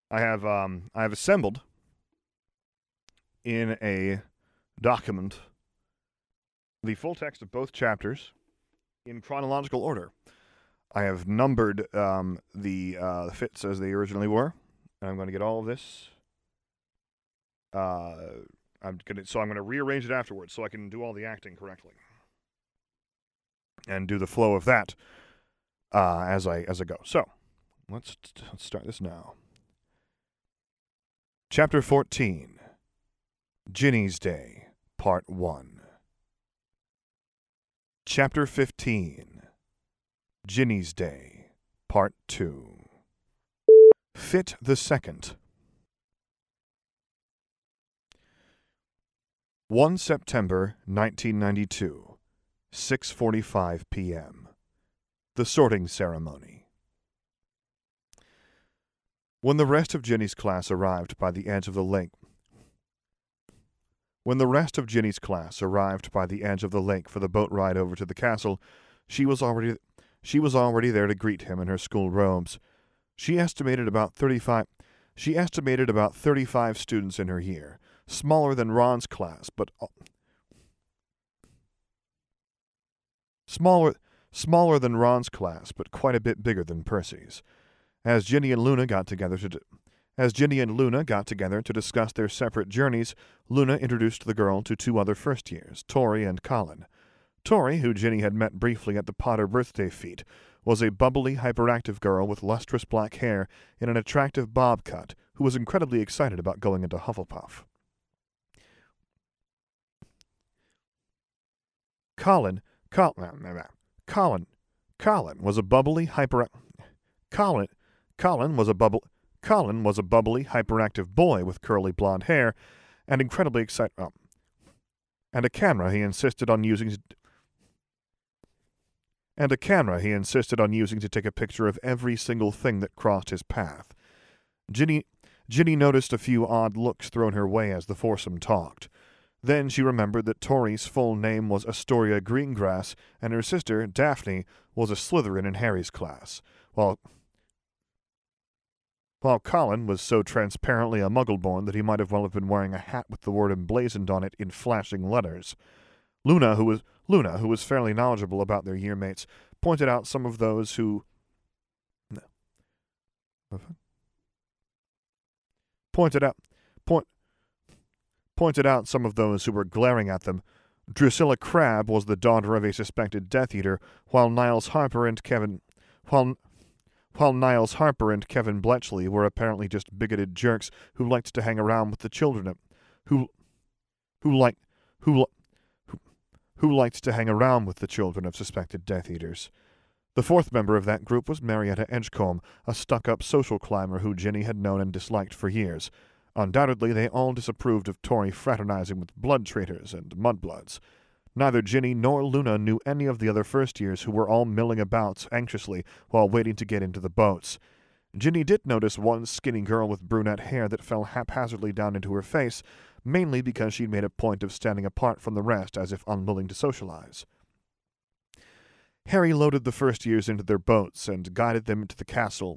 I have assembled in a document the full text of both chapters in chronological order. I have numbered the fits as they originally were, and I'm going to get all of this. I'm gonna rearrange it afterwards so I can do all the acting correctly and do the flow of that as I go. So let's start this now. Chapter 14, Ginny's Day, Part 1. Chapter 15, Ginny's Day, Part 2. Fit the Second. 1 September 1992, 6:45 p.m. The sorting ceremony. When the rest of Ginny's class arrived by the edge of the lake for the boat ride over to the castle, she was already there to greet him in her school robes. She estimated about 35 students in her year, smaller than Ron's class, but quite a bit bigger than Percy's. As Ginny and Luna got together to discuss their separate journeys, Luna introduced the girl to two other first years, Tori and Colin. Tori, who Ginny had met briefly at the Potter birthday feat, was a bubbly, hyperactive girl with lustrous black hair in an attractive bob cut who was incredibly excited about going into Hufflepuff. Colin was a bubbly, hyperactive boy with curly blonde hair and incredibly excited, and a camera he insisted on using to take a picture of every single thing that crossed his path. Ginny noticed a few odd looks thrown her way as the foursome talked. Then she remembered that Tori's full name was Astoria Greengrass, and her sister, Daphne, was a Slytherin in Harry's class, while Colin was so transparently a Muggle-born that he might have well have been wearing a hat with the word emblazoned on it in flashing letters. Luna, who was fairly knowledgeable about their yearmates, pointed out some of those who were glaring at them. Drusilla Crabbe was the daughter of a suspected Death Eater, while Niles Harper and Kevin Bletchley were apparently just bigoted jerks who liked to hang around with the children of suspected Death Eaters. The fourth member of that group was Marietta Edgecombe, a stuck-up social climber who Ginny had known and disliked for years. Undoubtedly, they all disapproved of Tori fraternizing with blood traitors and mudbloods. Neither Ginny nor Luna knew any of the other first-years who were all milling about anxiously while waiting to get into the boats. Ginny did notice one skinny girl with brunette hair that fell haphazardly down into her face, mainly because she'd made a point of standing apart from the rest as if unwilling to socialize. Harry loaded the first years into their boats and guided them into the castle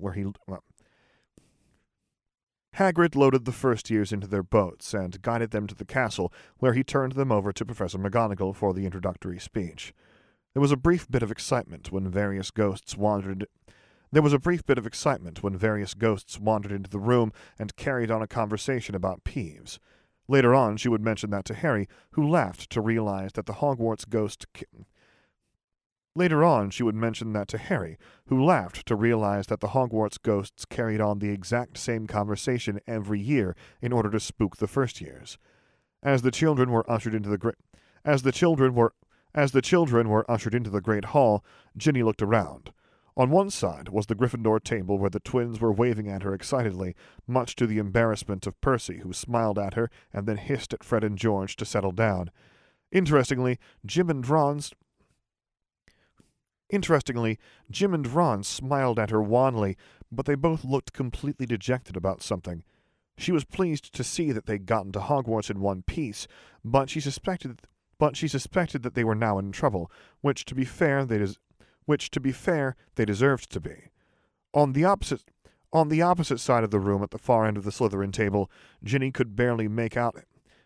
Hagrid loaded the first years into their boats and guided them to the castle, where he turned them over to Professor McGonagall for the introductory speech. There was a brief bit of excitement when various ghosts wandered into the room and carried on a conversation about Peeves. Later on, she would mention that to Harry, who laughed to realize that the Hogwarts ghosts carried on the exact same conversation every year in order to spook the first years. As the children were ushered into the great hall, Ginny looked around. On one side was the Gryffindor table where the twins were waving at her excitedly, much to the embarrassment of Percy, who smiled at her and then hissed at Fred and George to settle down. Interestingly, Jim and Ron smiled at her wanly, but they both looked completely dejected about something. She was pleased to see that they'd gotten to Hogwarts in one piece, but she suspected that they were now in trouble, which, to be fair, they deserved to be. On the opposite On the opposite side of the room, at the far end of the Slytherin table, Ginny could barely make out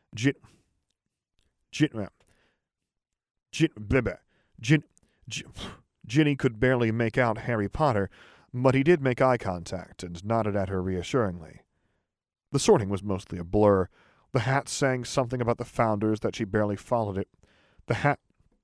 Ginny could barely make out Harry Potter, but he did make eye contact and nodded at her reassuringly. The sorting was mostly a blur. The hat sang something about the founders that she barely followed it. The hat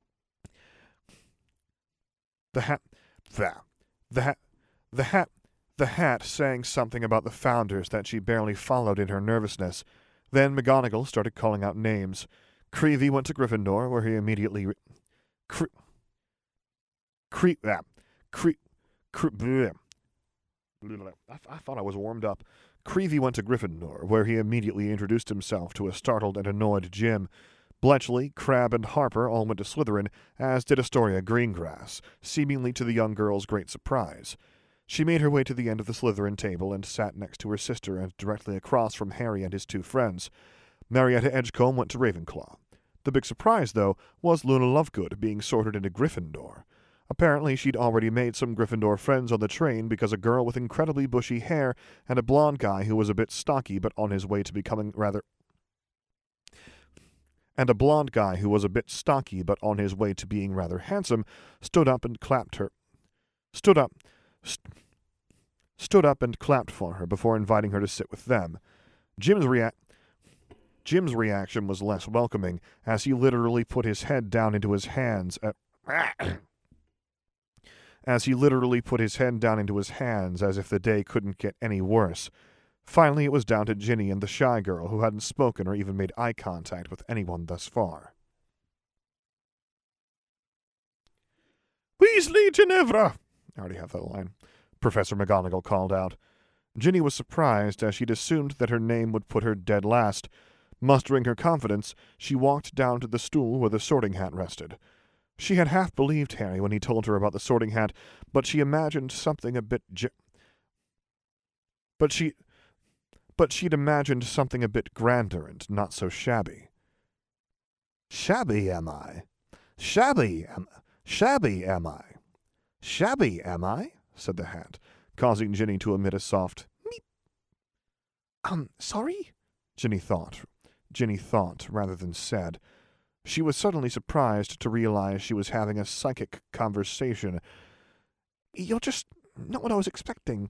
sang something about the founders that she barely followed in her nervousness. Then McGonagall started calling out names. Creevey went to Gryffindor, where he immediately I thought I was warmed up. Creevey went to Gryffindor, where he immediately introduced himself to a startled and annoyed Jim. Bletchley, Crabbe, and Harper all went to Slytherin, as did Astoria Greengrass, seemingly to the young girl's great surprise. She made her way to the end of the Slytherin table and sat next to her sister and directly across from Harry and his two friends. Marietta Edgecombe went to Ravenclaw. The big surprise, though, was Luna Lovegood being sorted into Gryffindor. Apparently, she'd already made some Gryffindor friends on the train because a girl with incredibly bushy hair and a blonde guy who was a bit stocky but on his way to becoming rather handsome, stood up and clapped for her before inviting her to sit with them. Jim's reaction was less welcoming, as he literally put his head down into his hands as if the day couldn't get any worse. Finally, it was down to Ginny and the shy girl, who hadn't spoken or even made eye contact with anyone thus far. "Weasley Ginevra!" I already have that line. Professor McGonagall called out. Ginny was surprised, as she'd assumed that her name would put her dead last. Mustering her confidence, she walked down to the stool where the Sorting Hat rested. She had half believed Harry when he told her about the Sorting Hat, but she'd imagined something a bit grander and not so shabby. Shabby, am I? Shabby, am I? Said the hat, causing Ginny to emit a soft meep. Sorry? Ginny thought rather than said. She was suddenly surprised to realize she was having a psychic conversation. "You're just not what I was expecting."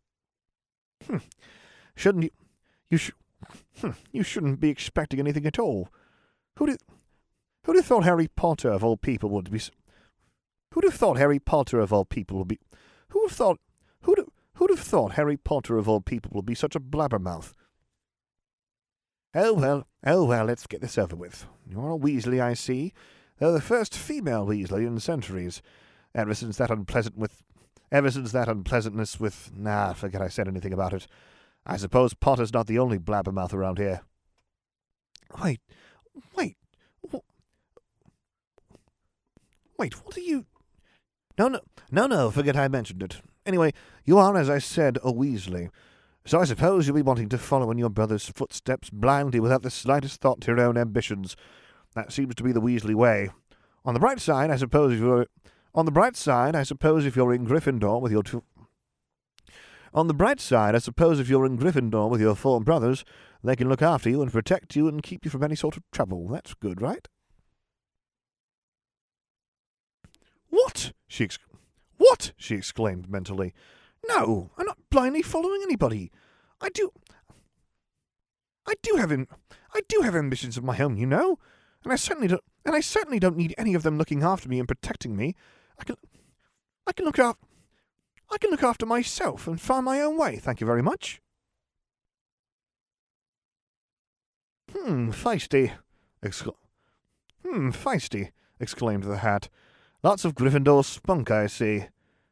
"Shouldn't you shouldn't be expecting anything at all. Who'd have thought Harry Potter of all people would be Who'd have thought Harry Potter of all people would be Who'd have thought Harry Potter of all people would be such a blabbermouth? Oh well, let's get this over with. You're a Weasley, I see. Though the first female Weasley in centuries. Ever since that unpleasantness with... forget I said anything about it. I suppose Potter's not the only blabbermouth around here." Wait, what are you... No, forget I mentioned it. Anyway, you are, as I said, a Weasley. So I suppose you'll be wanting to follow in your brother's footsteps blindly without the slightest thought to your own ambitions. That seems to be the Weasley way. On the bright side, I suppose if you're in Gryffindor with your four brothers, they can look after you and protect you and keep you from any sort of trouble. That's good, right? What? She exclaimed mentally. "No, I'm not blindly following anybody. I do have ambitions of my own, you know, and I certainly don't need any of them looking after me and protecting me. I can look after myself and find my own way. Thank you very much." Feisty, exclaimed the hat. "Lots of Gryffindor spunk, I see."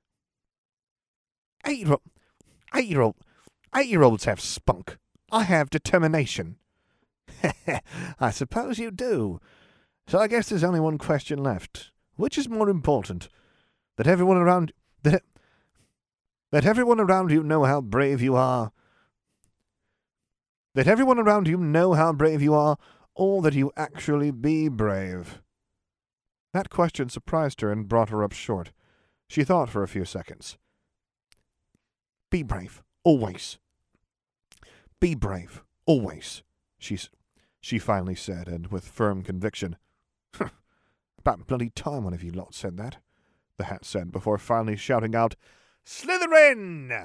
Eight-year-olds have spunk. I have determination." "I suppose you do. So I guess there's only one question left. Which is more important? That everyone around you know how brave you are? That everyone around you know how brave you are, or that you actually be brave?" That question surprised her and brought her up short. She thought for a few seconds. "Be brave. Always. Be brave. Always, she finally said, and with firm conviction. About bloody time one of you lot said that, the Hat said, before finally shouting out, Slytherin!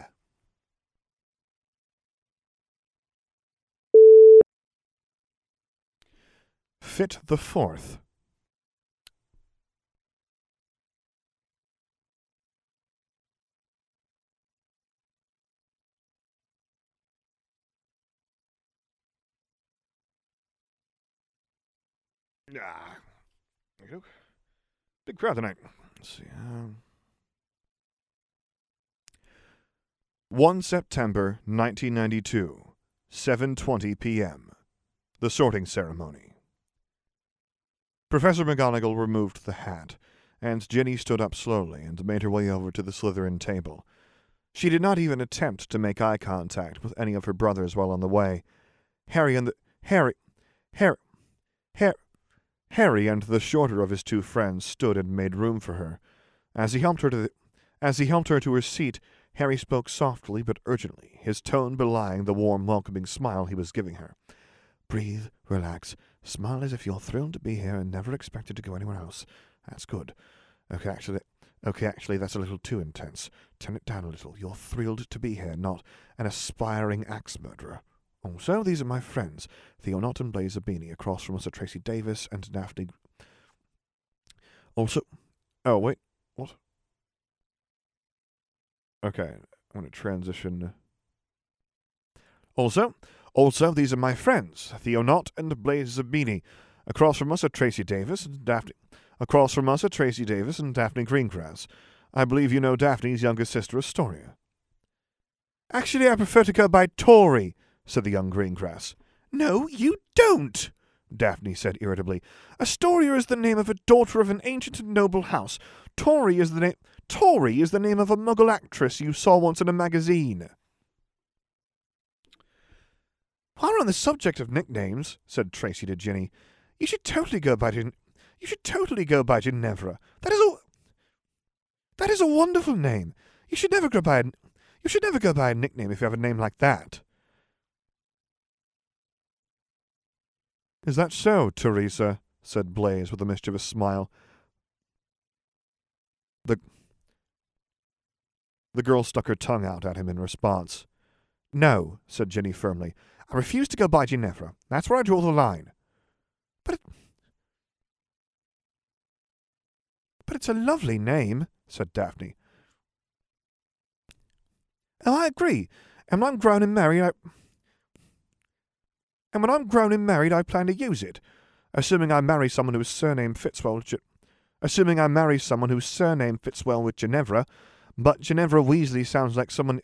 Fit the Fourth. Big crowd tonight. Let's see. 1 September 1992, 7:20 p.m. The sorting ceremony. Professor McGonagall removed the hat, and Ginny stood up slowly and made her way over to the Slytherin table. She did not even attempt to make eye contact with any of her brothers while on the way. Harry and the shorter of his two friends stood and made room for her. As he helped her to her seat, Harry spoke softly but urgently, his tone belying the warm, welcoming smile he was giving her. Breathe, relax, smile as if you're thrilled to be here and never expected to go anywhere else. That's good. Okay, actually, that's a little too intense. Turn it down a little. You're thrilled to be here, not an aspiring axe murderer. Also, these are my friends, Theo Knott and Blaise Zabini. Across from us are Tracy Davis and Daphne. Also, oh wait, what? Okay, I'm going to transition. Also, these are my friends, Theo Knott and Blaise Zabini. Across from us are Tracy Davis and Daphne. Across from us are Tracy Davis and Daphne Greengrass. I believe you know Daphne's younger sister, Astoria. Actually, I prefer to go by Tori, said the young Greengrass. No, you don't, Daphne said irritably. Astoria is the name of a daughter of an ancient and noble house. Tori is the name of a Muggle actress you saw once in a magazine. While we're on the subject of nicknames, said Tracy to Ginny, you should totally go by Ginevra. That is a wonderful name. You should never go by a nickname if you have a name like that. Is that so, Teresa? Said Blaise with a mischievous smile. The girl stuck her tongue out at him in response. No, said Ginny firmly. I refuse to go by Ginevra. That's where I draw the line. But it's a lovely name, said Daphne. Oh, I agree. And when I'm grown and married, I plan to use it. Assuming I marry someone whose surname fits well with Ginevra, but Ginevra Weasley sounds like someone's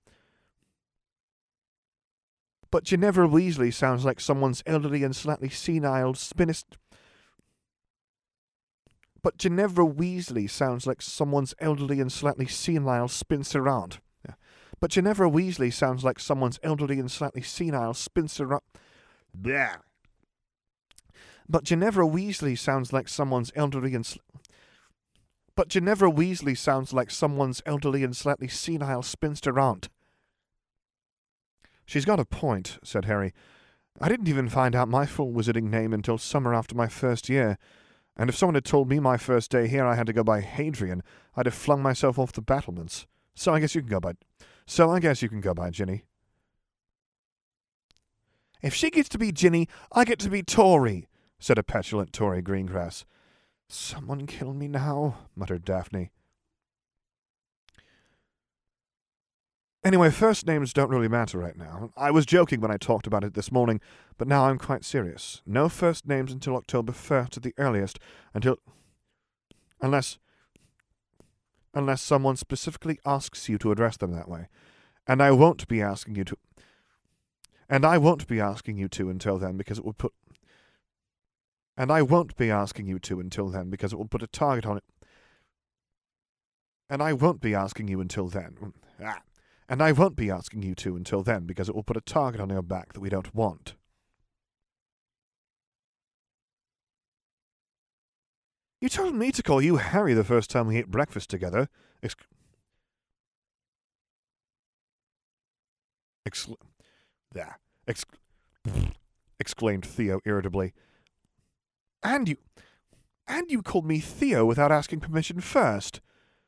elderly and slightly senile spinster. But Ginevra Weasley sounds like someone's elderly and slightly senile spinster aunt. But Ginevra Weasley sounds like someone's elderly and slightly senile spinster aunt. Blah. But Ginevra Weasley sounds like someone's elderly and slightly senile spinster aunt. She's got a point, said Harry. I didn't even find out my full wizarding name until summer after my first year, and if someone had told me my first day here I had to go by Hadrian, I'd have flung myself off the battlements. So I guess you can go by Ginny. If she gets to be Ginny, I get to be Tori, said a petulant Tori Greengrass. Someone kill me now, muttered Daphne. Anyway, first names don't really matter right now. I was joking when I talked about it this morning, but now I'm quite serious. No first names until October 1st at the earliest, unless someone specifically asks you to address them that way. And I won't be asking you to until then because it will put a target on it. And I won't be asking you until then. And I won't be asking you to until then because it will put a target on your back that we don't want. You told me to call you Harry the first time we ate breakfast together. Excla- there. Ex- exclaimed Theo irritably. And you called me Theo without asking permission first.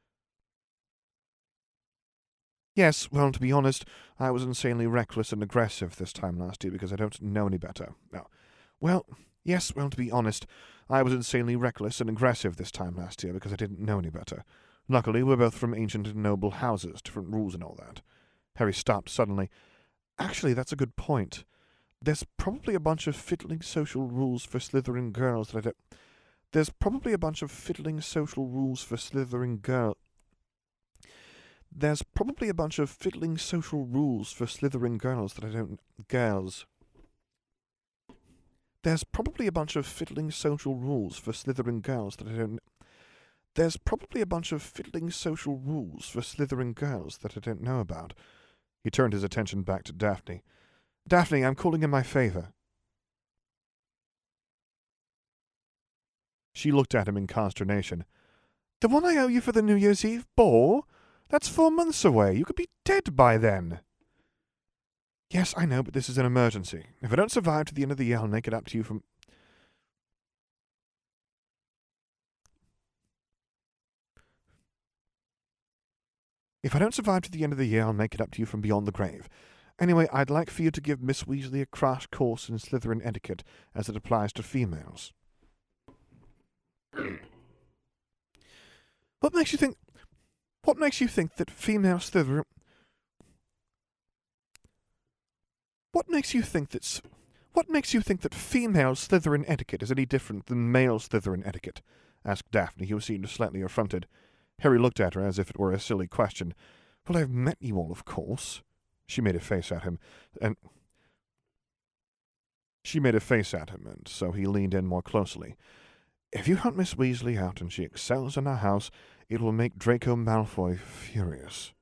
Yes, well, to be honest, I was insanely reckless and aggressive this time last year because I don't know any better. No. Well, yes, well, to be honest, I was insanely reckless and aggressive this time last year because I didn't know any better. Luckily, we're both from ancient and noble houses, different rules and all that. Harry stopped suddenly. Actually, that's a good point. There's probably a bunch of fiddling social rules for Slytherin girls that I don't... There's probably a bunch of fiddling social rules for Slytherin girls... There's probably a bunch of fiddling social rules for Slytherin girls that I don't... Girls. There's probably a bunch of fiddling social rules for Slytherin girls that I don't... There's probably a bunch of fiddling social rules for Slytherin girls that I don't know about. He turned his attention back to Daphne. Daphne, I'm calling in my favour. She looked at him in consternation. The one I owe you for the New Year's Eve ball? That's 4 months away. You could be dead by then. Yes, I know, but this is an emergency. If I don't survive to the end of the year, I'll make it up to you from... If I don't survive to the end of the year, I'll make it up to you from beyond the grave. Anyway, I'd like for you to give Miss Weasley a crash course in Slytherin etiquette as it applies to females. What makes you think that female Slytherin... What makes you think that female Slytherin etiquette is any different than male Slytherin etiquette? Asked Daphne, who seemed slightly affronted. Harry looked at her as if it were a silly question. Well, I've met you all, of course. She made a face at him, and so he leaned in more closely. If you hunt Miss Weasley out and she excels in our house, it will make Draco Malfoy furious.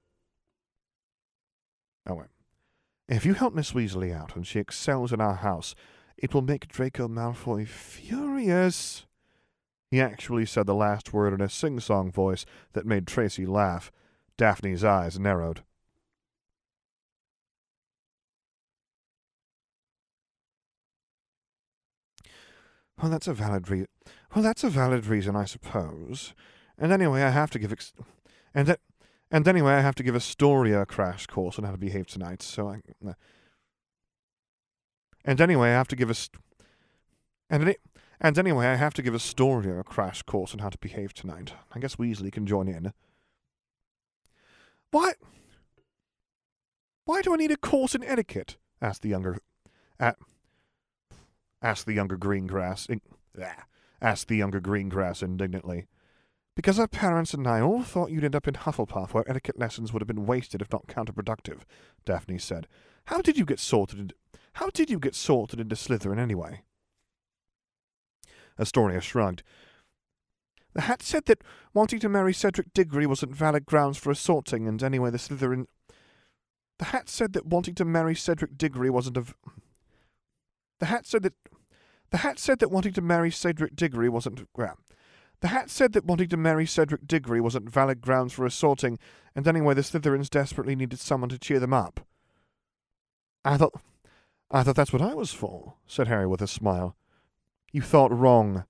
Oh, wait. If you help Miss Weasley out and she excels in our house, it will make Draco Malfoy furious. He actually said the last word in a sing-song voice that made Tracy laugh. Daphne's eyes narrowed. Well, that's a valid reason, I suppose. And anyway, I have to give anyway, I have to give Astoria a crash course on how to behave tonight. So anyway, I have to give Astoria a crash course on how to behave tonight. I guess Weasley can join in. Why do I need a course in etiquette? Asked the younger Greengrass indignantly. Because our parents and I all thought you'd end up in Hufflepuff, where etiquette lessons would have been wasted if not counterproductive, Daphne said. How did you get sorted into Slytherin anyway? Astoria shrugged. The hat said that wanting to marry Cedric Diggory wasn't valid grounds for assaulting, and anyway, the hat said that wanting to marry Cedric Diggory wasn't valid grounds for assaulting, and anyway, the Slytherins desperately needed someone to cheer them up. I thought that's what I was for, said Harry with a smile. You thought wrong.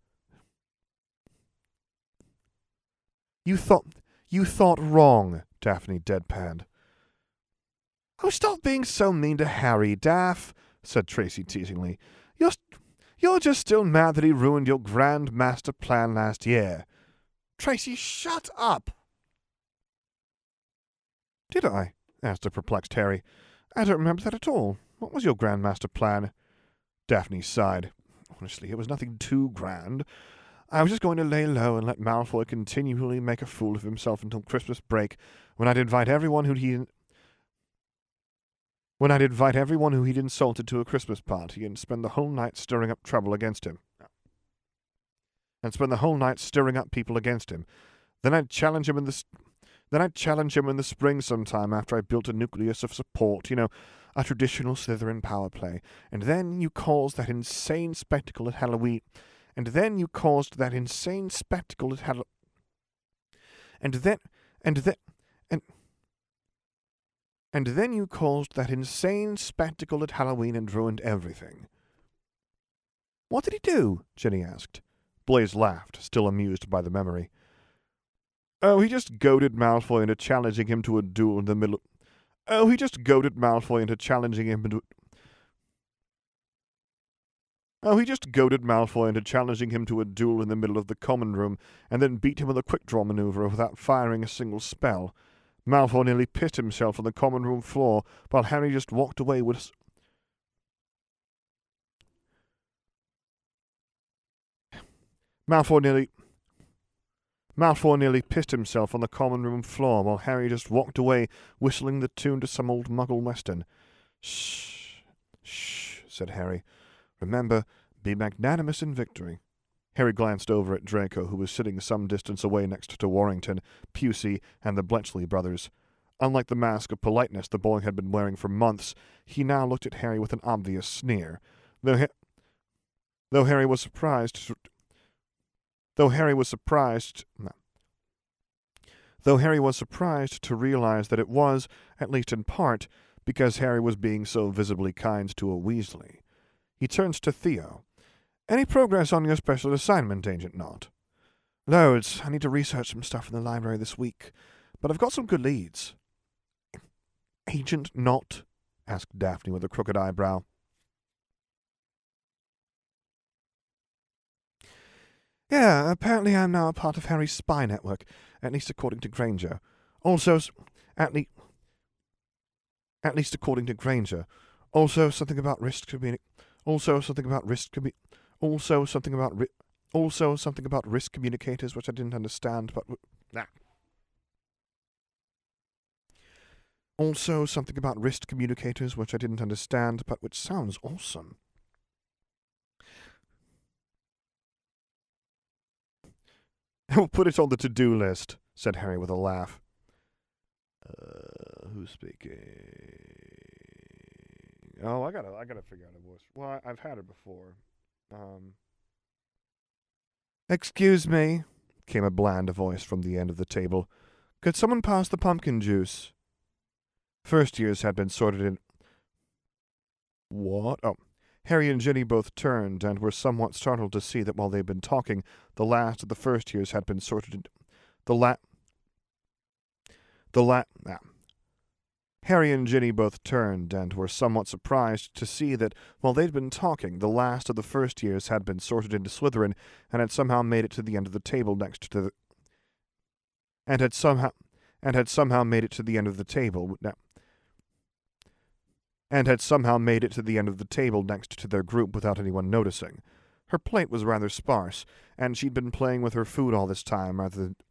You thought wrong, Daphne deadpanned. Oh, stop being so mean to Harry, Daff, said Tracy teasingly. You're just still mad that he ruined your grand master plan last year. Tracy, shut up! Did I? Asked a perplexed Harry. I don't remember that at all. What was your grand master plan? Daphne sighed. Honestly, it was nothing too grand. I was just going to lay low and let Malfoy continually make a fool of himself until Christmas break, when I'd invite everyone who he'd insulted to a Christmas party and spend the whole night stirring up trouble against him. People against him. Then I'd challenge him in the spring sometime after I built a nucleus of support, a traditional Slytherin power play. And then you caused that insane spectacle at Halloween. And then And then you caused that insane spectacle at Halloween and ruined everything." "What did he do?" Ginny asked. Blaise laughed, still amused by the memory. "Oh, he just goaded Malfoy into challenging him to a duel in the middle... Oh, he just goaded Malfoy into challenging him into... Oh, he just goaded Malfoy into challenging him to a duel in the middle of the common room, and then beat him with a quick-draw maneuver without firing a single spell. Malfoy nearly pissed himself on the common room floor, while Harry just walked away with... Malfoy nearly pissed himself on the common room floor, while Harry just walked away, whistling the tune to some old Muggle western. "Shh, shh," said Harry. "Remember, be magnanimous in victory." Harry glanced over at Draco, who was sitting some distance away next to Warrington, Pusey, and the Bletchley brothers. Unlike the mask of politeness the boy had been wearing for months, he now looked at Harry with an obvious sneer. Though Harry was surprised to realize that it was, at least in part, because Harry was being so visibly kind to a Weasley. He turned to Theo. "Any progress on your special assignment, Agent Nott?" "Loads. I need to research some stuff in the library this week, but I've got some good leads." "Agent Nott?" asked Daphne with a crooked eyebrow. "Yeah, apparently I'm now a part of Harry's spy network, at least according to Granger. At least according to Granger. Also something about risk communication. Also something about risk communicators, which I didn't understand, but... Also something about risk communicators, which I didn't understand, but which sounds awesome." "We'll put it on the to-do list," said Harry with a laugh. Who's speaking? Oh, I gotta figure out a voice. Well, I've had it before. "Excuse me," came a bland voice from the end of the table. "Could someone pass the pumpkin juice?" First years had been sorted in... What? Oh. Harry and Ginny both turned and were somewhat startled to see that while they'd been talking, the last of the first years had been sorted in... Harry and Ginny both turned and were somewhat surprised to see that while they'd been talking, the last of the first years had been sorted into Slytherin and had somehow made it to the end of the table next to the... And had somehow made it to the end of the table next to their group without anyone noticing. Her plate was rather sparse, and she'd been playing with her food all this time rather than...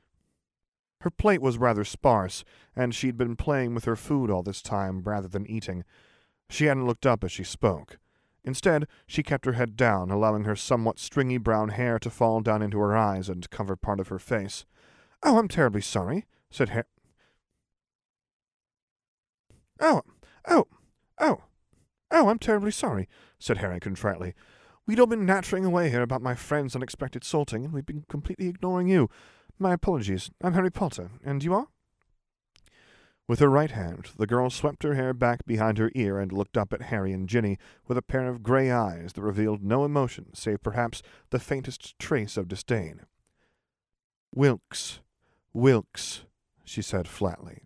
eating. She hadn't looked up as she spoke. Instead, she kept her head down, allowing her somewhat stringy brown hair to fall down into her eyes and cover part of her face. "Oh, I'm terribly sorry," said Harry. I'm terribly sorry," said Harry contritely. "We'd all been nattering away here about my friend's unexpected salting, and we've been completely ignoring you. My apologies. I'm Harry Potter, and you are?" With her right hand, the girl swept her hair back behind her ear and looked up at Harry and Ginny with a pair of grey eyes that revealed no emotion save perhaps the faintest trace of disdain. Wilkes, she said flatly.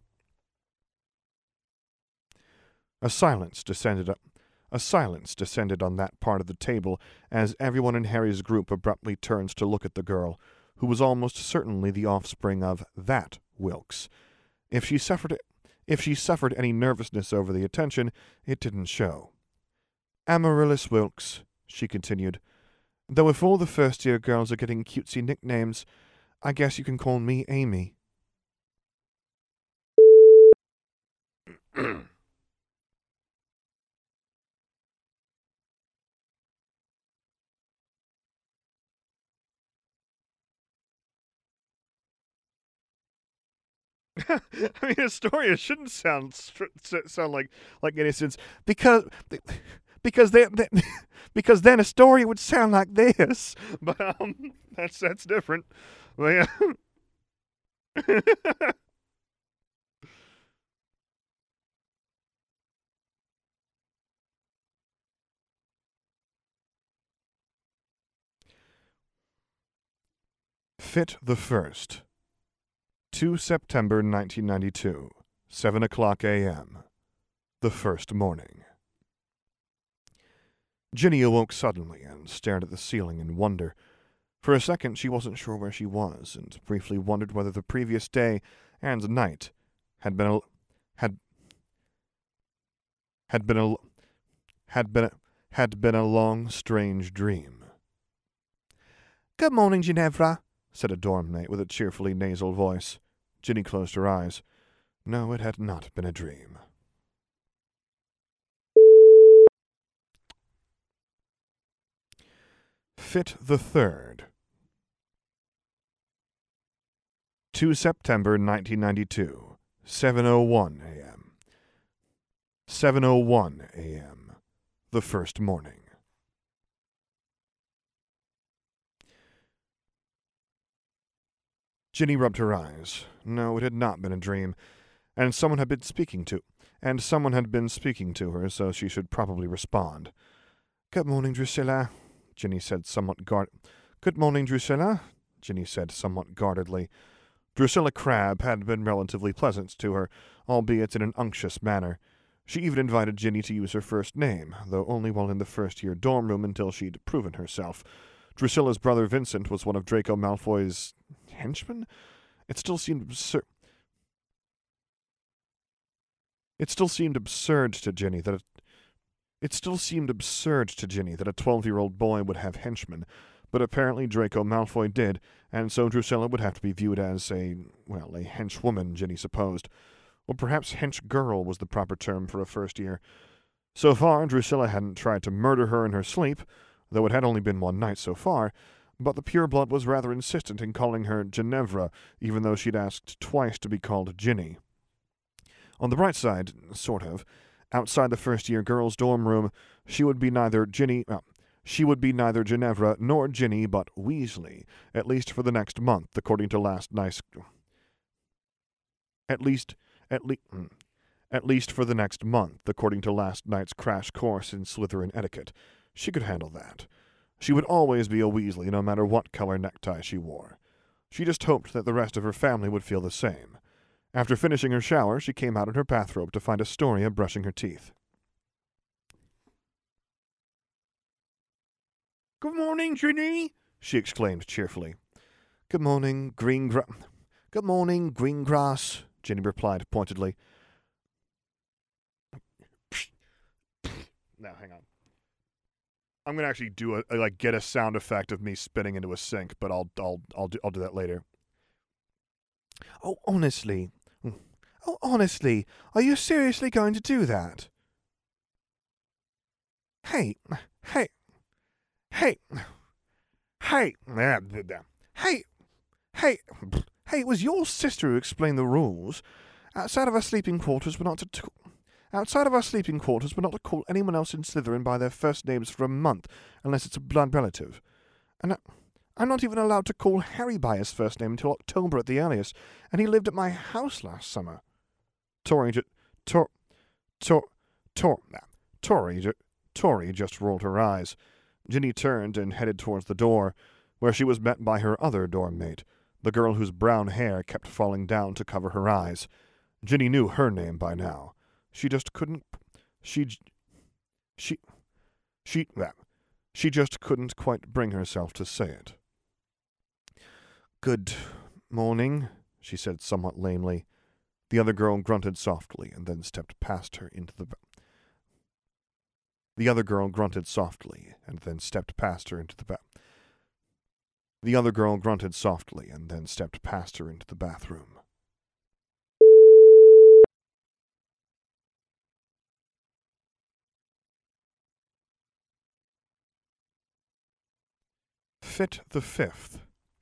A silence descended on that part of the table as everyone in Harry's group abruptly turned to look at the girl, who was almost certainly the offspring of that Wilkes. If she suffered any nervousness over the attention, it didn't show. "Amaryllis Wilkes," she continued. "Though if all the first-year girls are getting cutesy nicknames, I guess you can call me Amy." I mean, Astoria shouldn't sound like innocence because then Astoria would sound like this. But that's different. But yeah. Fit the 1st. 2 September 1992, 7 o'clock a.m. The first morning. Ginny awoke suddenly and stared at the ceiling in wonder. For a second she wasn't sure where she was, and briefly wondered whether the previous day and night had been a long, strange dream. "Good morning, Ginevra," said a dorm mate with a cheerfully nasal voice. Ginny closed her eyes. No, it had not been a dream. Fit the 3rd. 2 September 1992, 7:01 a.m. 7:01 a.m. The first morning. Ginny rubbed her eyes. No, it had not been a dream, and someone had been speaking to her, so she should probably respond. "Good morning, Drusilla," Ginny said somewhat "Good morning, Drusilla," Ginny said somewhat guardedly. Drusilla Crabbe had been relatively pleasant to her, albeit in an unctuous manner. She even invited Ginny to use her first name, though only while in the first-year dorm room until she'd proven herself. Drusilla's brother Vincent was one of Draco Malfoy's henchmen? It still seemed absurd to Ginny that a 12-year-old boy would have henchmen, but apparently Draco Malfoy did, and so Drusilla would have to be viewed as a henchwoman, Ginny supposed. Or perhaps hench-girl was the proper term for a first year. So far, Drusilla hadn't tried to murder her in her sleep, though it had only been one night so far, but the pureblood was rather insistent in calling her Ginevra, even though she'd asked twice to be called Ginny. On the bright side, sort of, outside the first-year girls' dorm room, she would be neither Ginevra nor Ginny, but Weasley, at least for the next month, according to last night's crash course in Slytherin etiquette. She could handle that. She would always be a Weasley, no matter what color necktie she wore. She just hoped that the rest of her family would feel the same. After finishing her shower, she came out in her bathrobe to find Astoria brushing her teeth. "Good morning, Ginny," she exclaimed cheerfully. Good morning, Greengrass, Ginny replied pointedly. Now, hang on. I'm gonna actually do get a sound effect of me spitting into a sink, but I'll do that later. Oh, honestly, are you seriously going to do that? Hey, it was your sister who explained the rules. Outside of our sleeping quarters, we're not to call anyone else in Slytherin by their first names for a month, unless it's a blood relative. And I'm not even allowed to call Harry by his first name until October at the earliest, and he lived at my house last summer. Tori just rolled her eyes. Ginny turned and headed towards the door, where she was met by her other dorm mate, the girl whose brown hair kept falling down to cover her eyes. Ginny knew her name by now. She just couldn't quite bring herself to say it. "Good morning," she said somewhat lamely. The other girl grunted softly and then stepped past her into the bathroom. Fit the 5th.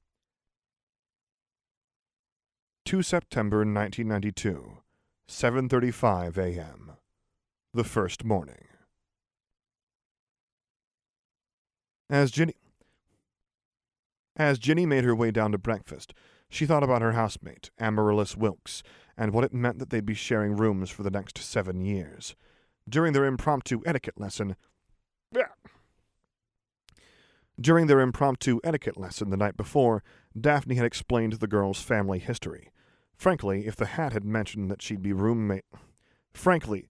2 September 1992, 7:35 a.m. The first morning. As Ginny made her way down to breakfast, she thought about her housemate, Amaryllis Wilkes, and what it meant that they'd be sharing rooms for the next 7 years. During their impromptu etiquette lesson, During their impromptu etiquette lesson the night before, Daphne had explained the girl's family history. Frankly, if the hat had mentioned that she'd be roommate... Frankly,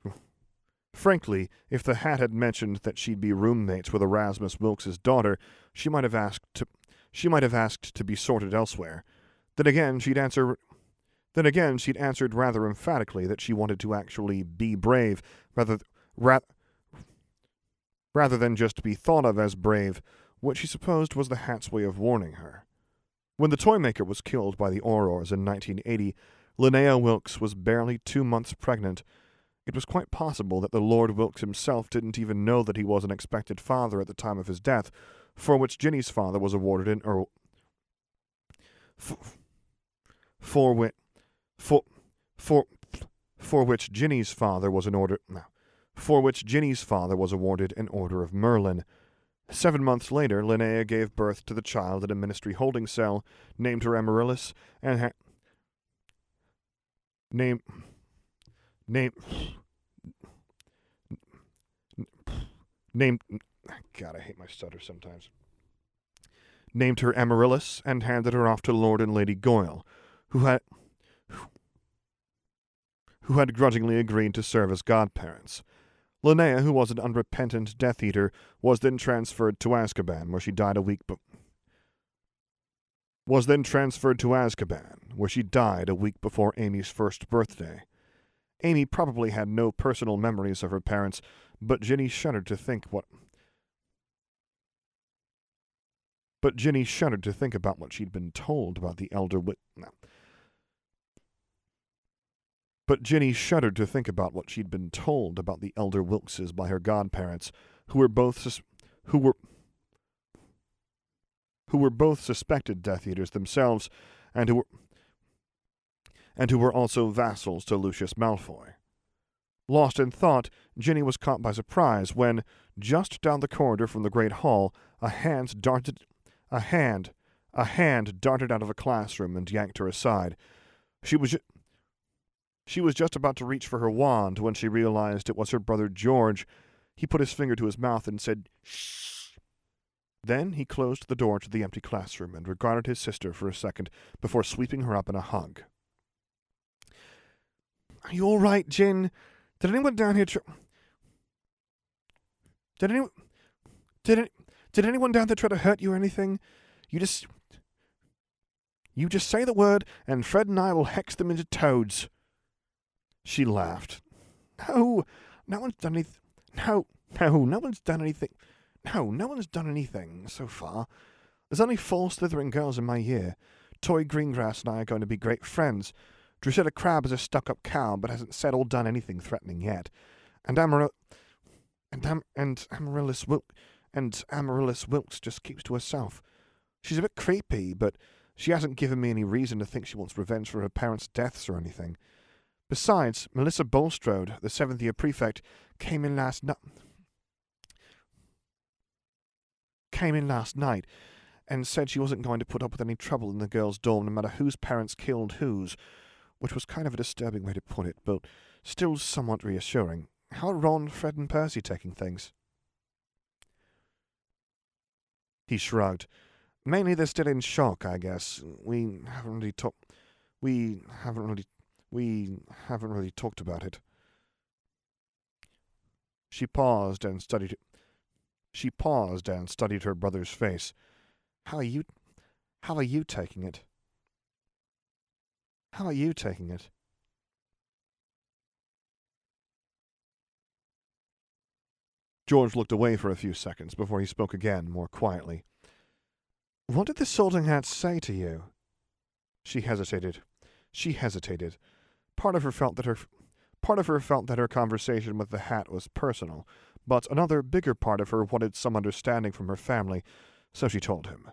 if the hat had mentioned that she'd be roommates with Erasmus Wilkes's daughter, she might have asked to be sorted elsewhere. Then again, she'd answered rather emphatically that she wanted to actually be brave, rather than just be thought of as brave, what she supposed was the hat's way of warning her. When the toymaker was killed by the Aurors in 1980, Linnea Wilkes was barely 2 months pregnant. It was quite possible that the Lord Wilkes himself didn't even know that he was an expected father at the time of his death, for which Ginny's father was awarded an Earl... For which Ginny's father was awarded an Order of Merlin. 7 months later, Linnea gave birth to the child in a ministry holding cell, named her Amaryllis, and named God, I hate my stutter sometimes. Named her Amaryllis and handed her off to Lord and Lady Goyle, who had grudgingly agreed to serve as godparents. Linnea, who was an unrepentant Death Eater, was then transferred to Azkaban, where she died a week before Amy's first birthday. Amy probably had no personal memories of her parents, but Ginny shuddered to think about what she'd been told about the elder Wilkeses by her godparents, who were both suspected Death Eaters themselves, and who were also vassals to Lucius Malfoy. Lost in thought, Ginny was caught by surprise when, just down the corridor from the Great Hall, a hand darted out of a classroom and yanked her aside. She was just about to reach for her wand when she realized it was her brother George. He put his finger to his mouth and said, "Shh." Then he closed the door to the empty classroom and regarded his sister for a second before sweeping her up in a hug. "Are you all right, Gin? Did anyone down here Did anyone down there try to hurt you or anything? You just say the word, and Fred and I will hex them into toads." She laughed. No one's done anything. No one's done anything. No one's done anything so far. There's only 4 Slytherin girls in my year. Toy Greengrass and I are going to be great friends. Drusilla Crabbe is a stuck-up cow, but hasn't said or done anything threatening yet. And Amaryllis Wilkes just keeps to herself. She's a bit creepy, but she hasn't given me any reason to think she wants revenge for her parents' deaths or anything. Besides, Melissa Bulstrode, the 7th year prefect, came in last night and said she wasn't going to put up with any trouble in the girls' dorm no matter whose parents killed whose, which was kind of a disturbing way to put it, but still somewhat reassuring. How are Ron, Fred, and Percy taking things? He shrugged. Mainly they're still in shock, I guess. We haven't really talked about it. She paused and studied her brother's face. How are you taking it? How are you taking it? George looked away for a few seconds before he spoke again, more quietly. What did the Sorting Hats say to you? She hesitated. Part of her felt that her conversation with the Hat was personal, but another bigger part of her wanted some understanding from her family, so she told him.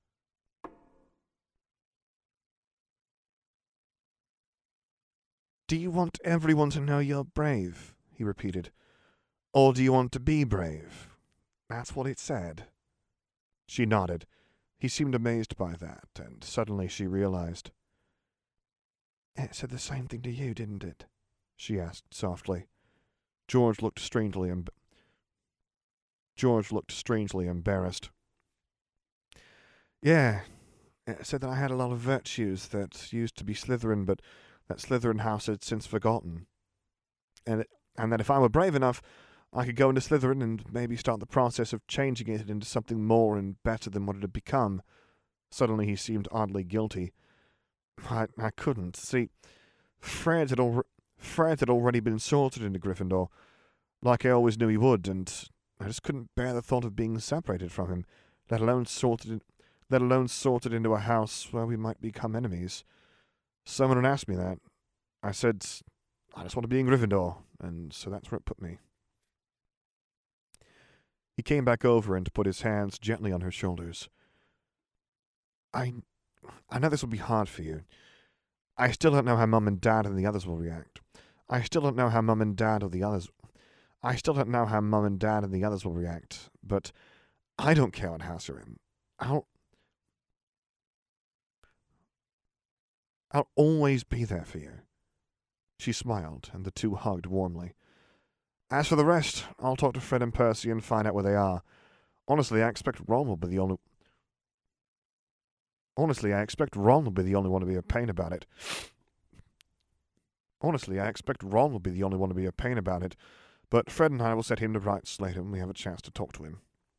Do you want everyone to know you're brave? He repeated. Or do you want to be brave? That's what it said. She nodded. He seemed amazed by that, and suddenly she realized. It said the same thing to you, didn't it? She asked softly. George looked strangely embarrassed. Yeah, it said that I had a lot of virtues that used to be Slytherin, but that Slytherin house had since forgotten. And that if I were brave enough, I could go into Slytherin and maybe start the process of changing it into something more and better than what it had become. Suddenly he seemed oddly guilty. I couldn't. See, Fred had already been sorted into Gryffindor, like I always knew he would, and I just couldn't bear the thought of being separated from him, let alone sorted into a house where we might become enemies. Someone had asked me that. I said, I just want to be in Gryffindor, and so that's where it put me. He came back over and put his hands gently on her shoulders. I know this will be hard for you. I still don't know how Mum and Dad and the others will react. I still don't know how Mum and Dad and the others will react, but I don't care what house you're in. I'll always be there for you. She smiled, and the two hugged warmly. As for the rest, I'll talk to Fred and Percy and find out where they are. Honestly, I expect Ron will be the only one to be a pain about it. But Fred and I will set him to rights later when we have a chance to talk to him.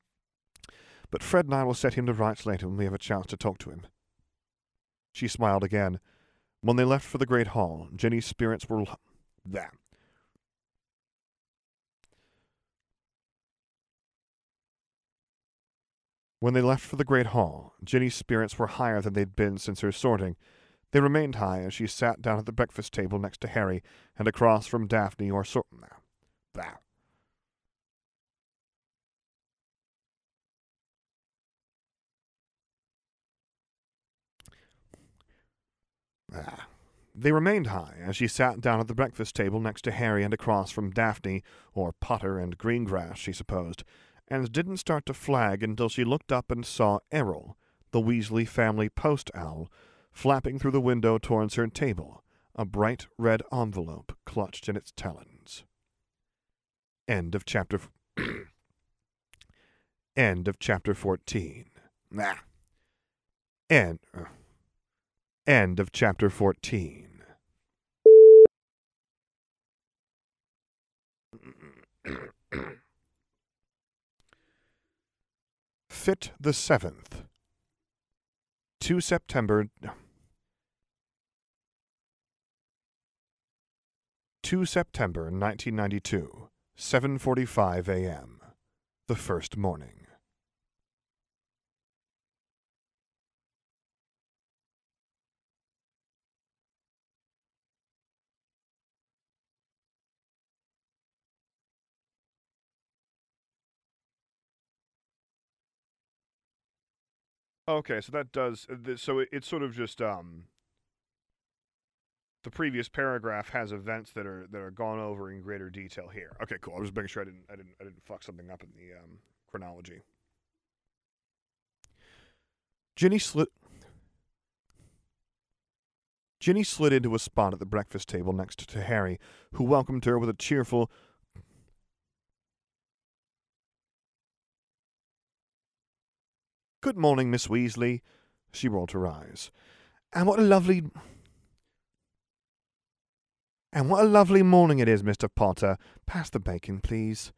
She smiled again. When they left for the Great Hall, Ginny's spirits were higher than they'd been since her sorting. They remained high as she sat down at the breakfast table next to Harry and across from Daphne or They remained high as she sat down at the breakfast table next to Harry and across from Daphne, or Potter and Greengrass, she supposed, and didn't start to flag until she looked up and saw Errol, the Weasley family post owl, flapping through the window towards her table, a bright red envelope clutched in its talons. End of chapter 14. End of chapter 14. Fit the 7th. 2 September 1992, 7:45 a.m. The first morning. Okay, so that does. So it's sort of just the previous paragraph has events that are gone over in greater detail here. Okay, cool. I was making sure I didn't fuck something up in the chronology. Ginny slid into a spot at the breakfast table next to Harry, who welcomed her with a cheerful, "Good morning, Miss Weasley." She rolled her eyes. And what a lovely morning it is, Mr. Potter. Pass the bacon, please.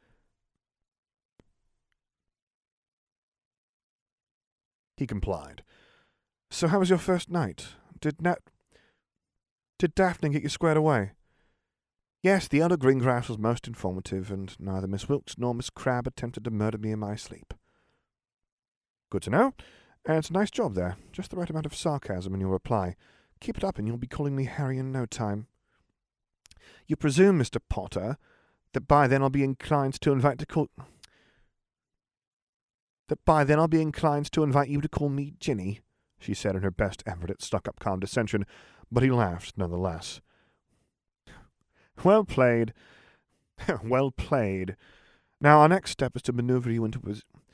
He complied. So how was your first night? Did Daphne get you squared away? Yes, the elder Greengrass was most informative, and neither Miss Wilkes nor Miss Crabbe attempted to murder me in my sleep. Good to know. It's a nice job there. Just the right amount of sarcasm in your reply. Keep it up and you'll be calling me Harry in no time. You presume, Mr. Potter, that by then I'll be inclined to invite you to call me Ginny, she said in her best effort at stuck-up condescension, but he laughed nonetheless. Well played. Well played. Now our next step is to maneuver you into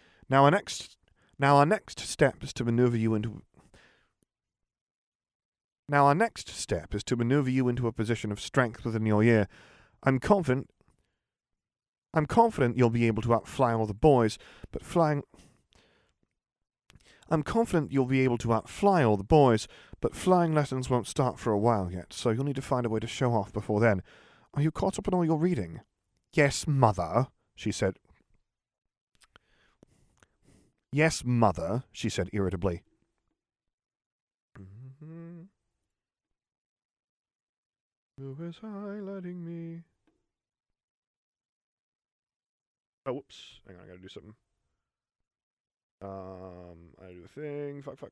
a position of strength within your year. I'm confident you'll be able to outfly all the boys, but flying I'm confident you'll be able to outfly all the boys, but flying lessons won't start for a while yet, so you'll need to find a way to show off before then. Are you caught up on all your reading? Yes, Mother, she said. Yes, Mother, she said irritably. Who is highlighting me? Oh, whoops. Hang on, I gotta do something. I do a thing. Fuck.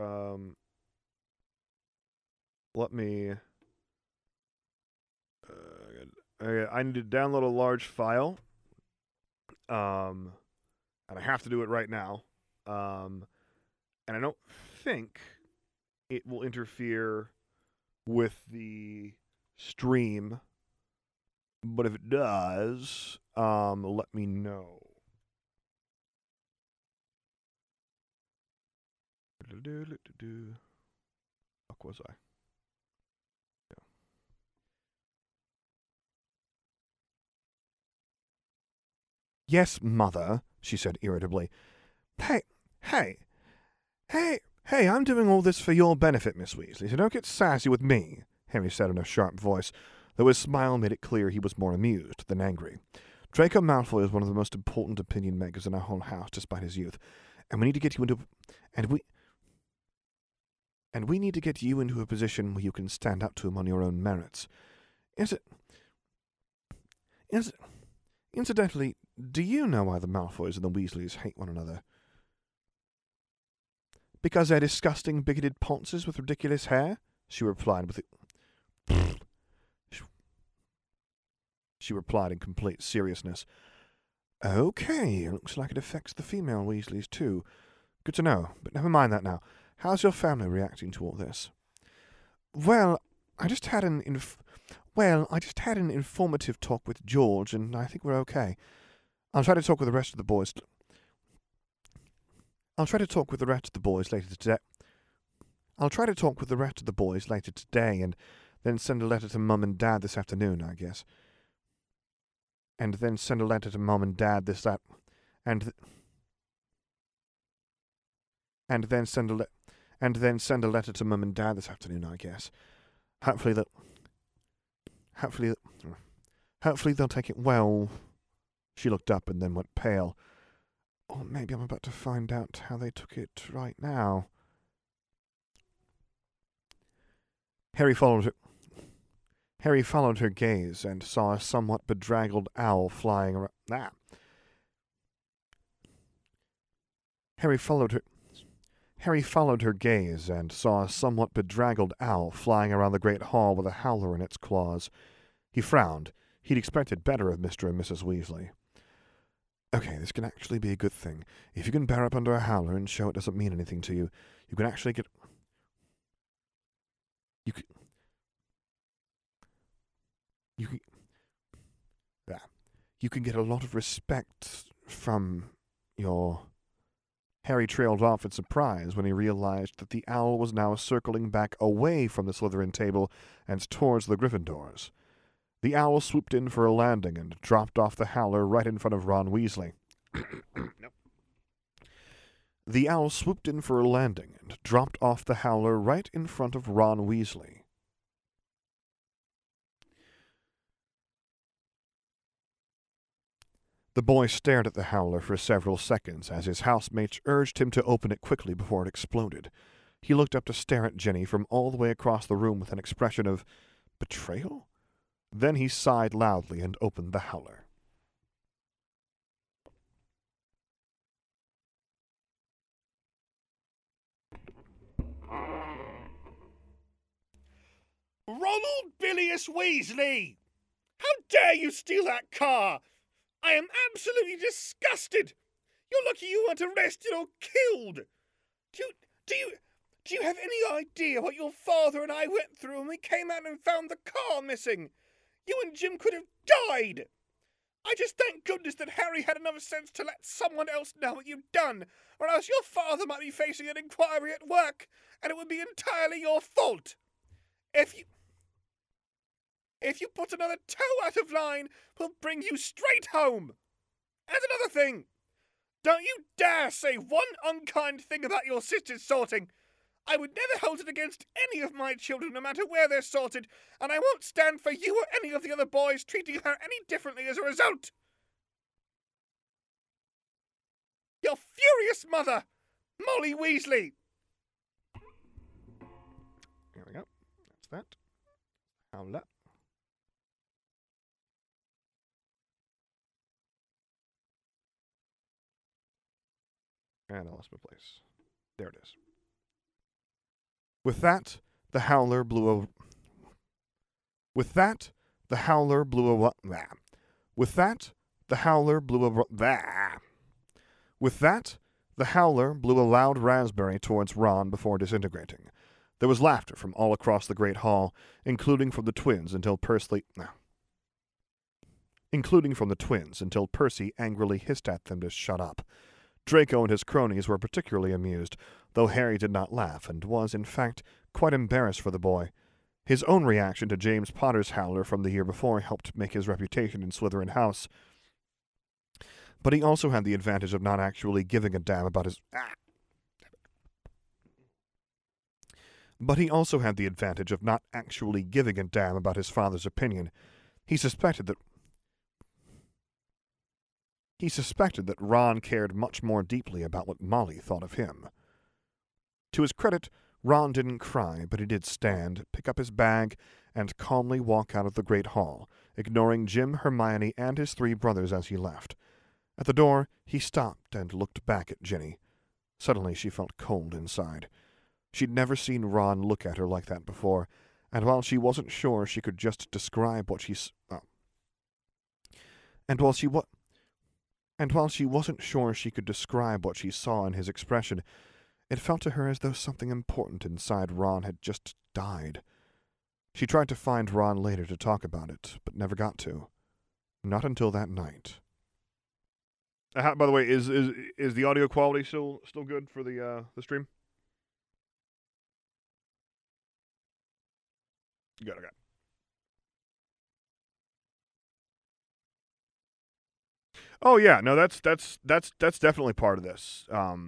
Let me... I need to download a large file. And I have to do it right now. And I don't think it will interfere with the stream. But if it does, let me know. Fuck was I? Yeah. Yes, Mother, she said irritably. Hey, I'm doing all this for your benefit, Miss Weasley, so don't get sassy with me, Harry said in a sharp voice, though his smile made it clear he was more amused than angry. Draco Malfoy is one of the most important opinion makers in our whole house, despite his youth, and we need to get you into... And we need to get you into a position where you can stand up to him on your own merits. Incidentally, do you know why the Malfoys and the Weasleys hate one another? Because they're disgusting, bigoted ponces with ridiculous hair? She replied in complete seriousness. Okay, looks like it affects the female Weasleys too. Good to know, but never mind that now. How's your family reacting to all this? Well, I just had an informative talk with George, and I think we're okay. I'll try to talk with the rest of the boys. Later today, and then send a letter to Mum and Dad this afternoon, I guess. And then send a letter to Mum and Dad this afternoon, I guess. Hopefully they'll take it well. She looked up and then went pale. Or maybe I'm about to find out how they took it right now. Harry followed her gaze and saw a somewhat bedraggled owl flying around. Harry followed her gaze and saw a somewhat bedraggled owl flying around the great hall with a howler in its claws. He frowned. He'd expected better of Mr. and Mrs. Weasley. Okay, this can actually be a good thing. If you can bear up under a howler and show it doesn't mean anything to you, you can actually get... You can get a lot of respect from your... Harry trailed off in surprise when he realized that the owl was now circling back away from the Slytherin table and towards the Gryffindors. The owl swooped in for a landing and dropped off the howler right in front of Ron Weasley. The owl swooped in for a landing and dropped off the howler right in front of Ron Weasley. The boy stared at the howler for several seconds as his housemates urged him to open it quickly before it exploded. He looked up to stare at Ginny from all the way across the room with an expression of betrayal. Then he sighed loudly and opened the howler. Ronald Bilious Weasley! How dare you steal that car? I am absolutely disgusted! You're lucky you weren't arrested or killed! Do you have any idea what your father and I went through when we came out and found the car missing? You and Jim could have died! I just thank goodness that Harry had enough sense to let someone else know what you've done, or else your father might be facing an inquiry at work, and it would be entirely your fault. If you put another toe out of line, we'll bring you straight home. And another thing, Don't you dare say one unkind thing about your sister's sorting. I would never hold it against any of my children, no matter where they're sorted, and I won't stand for you or any of the other boys treating her any differently as a result. Your furious mother, Molly Weasley. There we go. That's that. Howler. And I lost my place. There it is. With that, the howler blew a... With that, the howler blew a... With that, the howler blew a... With that, the howler blew a loud raspberry towards Ron before disintegrating. There was laughter from all across the great hall, including from the twins until Percy angrily hissed at them to shut up. Draco and his cronies were particularly amused, though Harry did not laugh and was, in fact, quite embarrassed for the boy. His own reaction to James Potter's howler from the year before helped make his reputation in Slytherin House. But he also had the advantage of not actually giving a damn about his... But he also had the advantage of not actually giving a damn about his father's opinion. He suspected that Ron cared much more deeply about what Molly thought of him. To his credit, Ron didn't cry, but he did stand, pick up his bag, and calmly walk out of the great hall, ignoring Jim, Hermione, and his 3 brothers as he left. At the door, he stopped and looked back at Ginny. Suddenly she felt cold inside. She'd never seen Ron look at her like that before, and while she wasn't sure she could just describe what she wasn't sure she could describe what she saw in his expression, it felt to her as though something important inside Ron had just died. She tried to find Ron later to talk about it, but never got to. Not until that night. By the way, is the audio quality still good for the stream? Good, okay. Oh yeah, no, that's definitely part of this.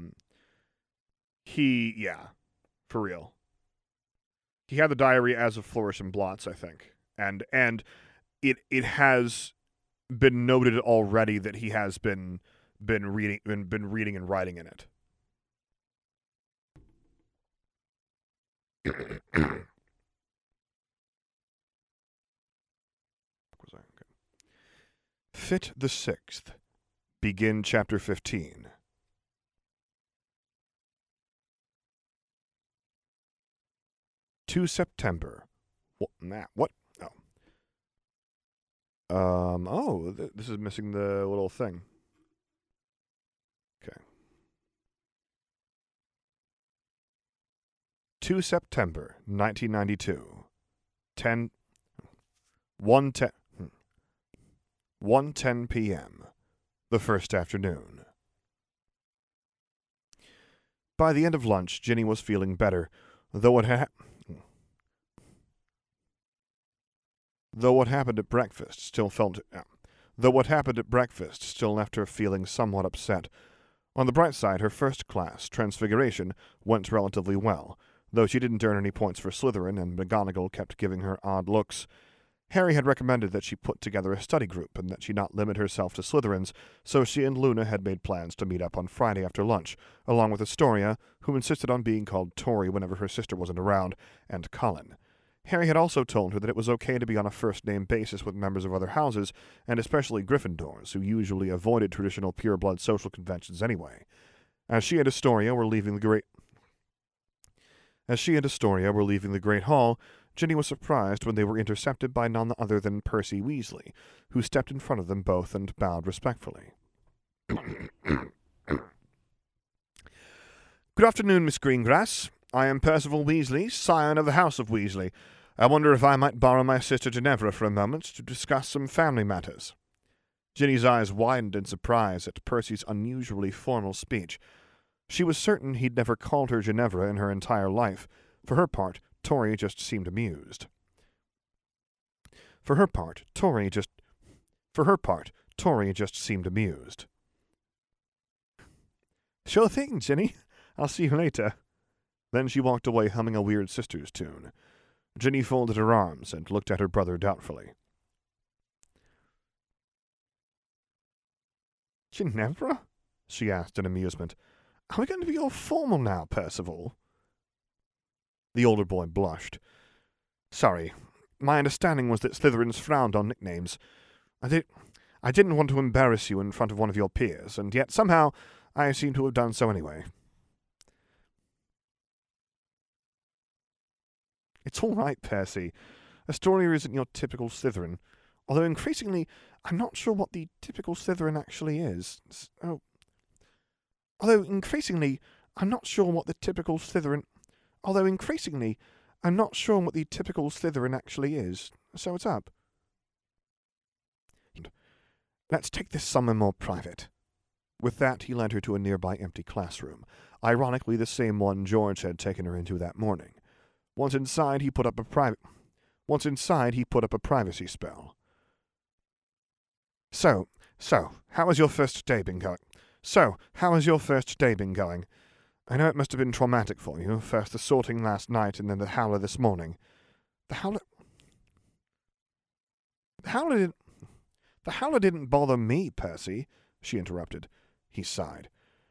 For real. He had the diary as of Flourish and Blots, I think, and it has been noted already that he has been reading and writing in it. Fit the 6th. Begin Chapter 15. To September. What? Oh. This is missing the little thing. Okay. To September 1992. 1:10 p.m. The first afternoon. By the end of lunch, Ginny was feeling better, though what happened at breakfast still left her feeling somewhat upset. On the bright side, her first class, Transfiguration, went relatively well, though she didn't earn any points for Slytherin and McGonagall kept giving her odd looks. Harry had recommended that she put together a study group and that she not limit herself to Slytherins, so she and Luna had made plans to meet up on Friday after lunch, along with Astoria, who insisted on being called Tori whenever her sister wasn't around, and Colin. Harry had also told her that it was okay to be on a first-name basis with members of other houses, and especially Gryffindors, who usually avoided traditional pure-blood social conventions anyway. As she and Astoria were leaving the Great Hall, Ginny was surprised when they were intercepted by none other than Percy Weasley, who stepped in front of them both and bowed respectfully. Good afternoon, Miss Greengrass. I am Percival Weasley, scion of the House of Weasley. I wonder if I might borrow my sister Ginevra for a moment to discuss some family matters. Ginny's eyes widened in surprise at Percy's unusually formal speech. She was certain he'd never called her Ginevra in her entire life. For her part, Tori just seemed amused. Sure thing, Ginny. I'll see you later. Then she walked away humming a weird sisters tune. Ginny folded her arms and looked at her brother doubtfully. Ginevra? She asked in amusement. Are we going to be all formal now, Percival? The older boy blushed. Sorry. My understanding was that Slytherins frowned on nicknames. I didn't want to embarrass you in front of one of your peers, and yet somehow I seem to have done so anyway. It's all right, Percy. Astoria isn't your typical Slytherin, although increasingly I'm not sure what the typical Slytherin actually is. Although increasingly I'm not sure what the typical Slytherin actually is. So what's up? Let's take this somewhere more private. With that, he led her to a nearby empty classroom, ironically the same one George had taken her into that morning. Once inside, he put up a privacy spell. So, how has your first day been going? I know it must have been traumatic for you, first the sorting last night and then the howler this morning. The howler didn't bother me, Percy, she interrupted. He sighed.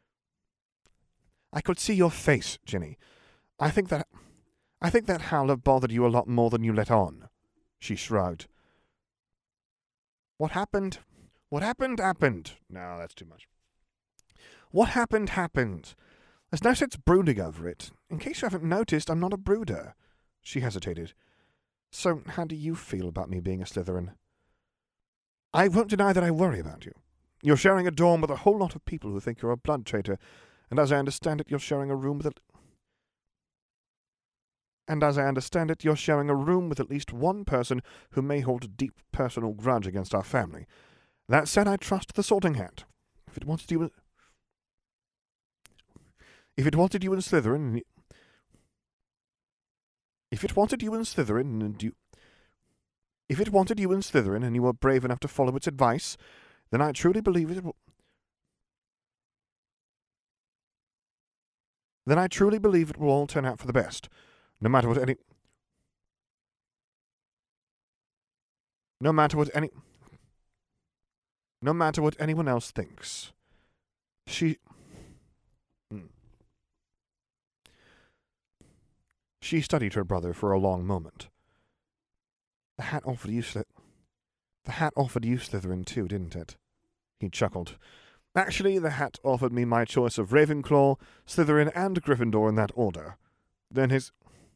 I could see your face, Ginny. I think that howler bothered you a lot more than you let on. She shrugged. What happened? No, that's too much. What happened. There's no sense brooding over it. In case you haven't noticed, I'm not a brooder. She hesitated. So, how do you feel about me being a Slytherin? I won't deny that I worry about you. You're sharing a dorm with a whole lot of people who think you're a blood traitor, and as I understand it, you're sharing a room with at least one person who may hold a deep personal grudge against our family. That said, I trust the Sorting Hat. If it wanted you in Slytherin, and you were brave enough to follow its advice, then I truly believe it will all turn out for the best, no matter what anyone else thinks. She studied her brother for a long moment. The hat offered you Slytherin too, didn't it? He chuckled. Actually, the hat offered me my choice of Ravenclaw, Slytherin, and Gryffindor in that order. Then his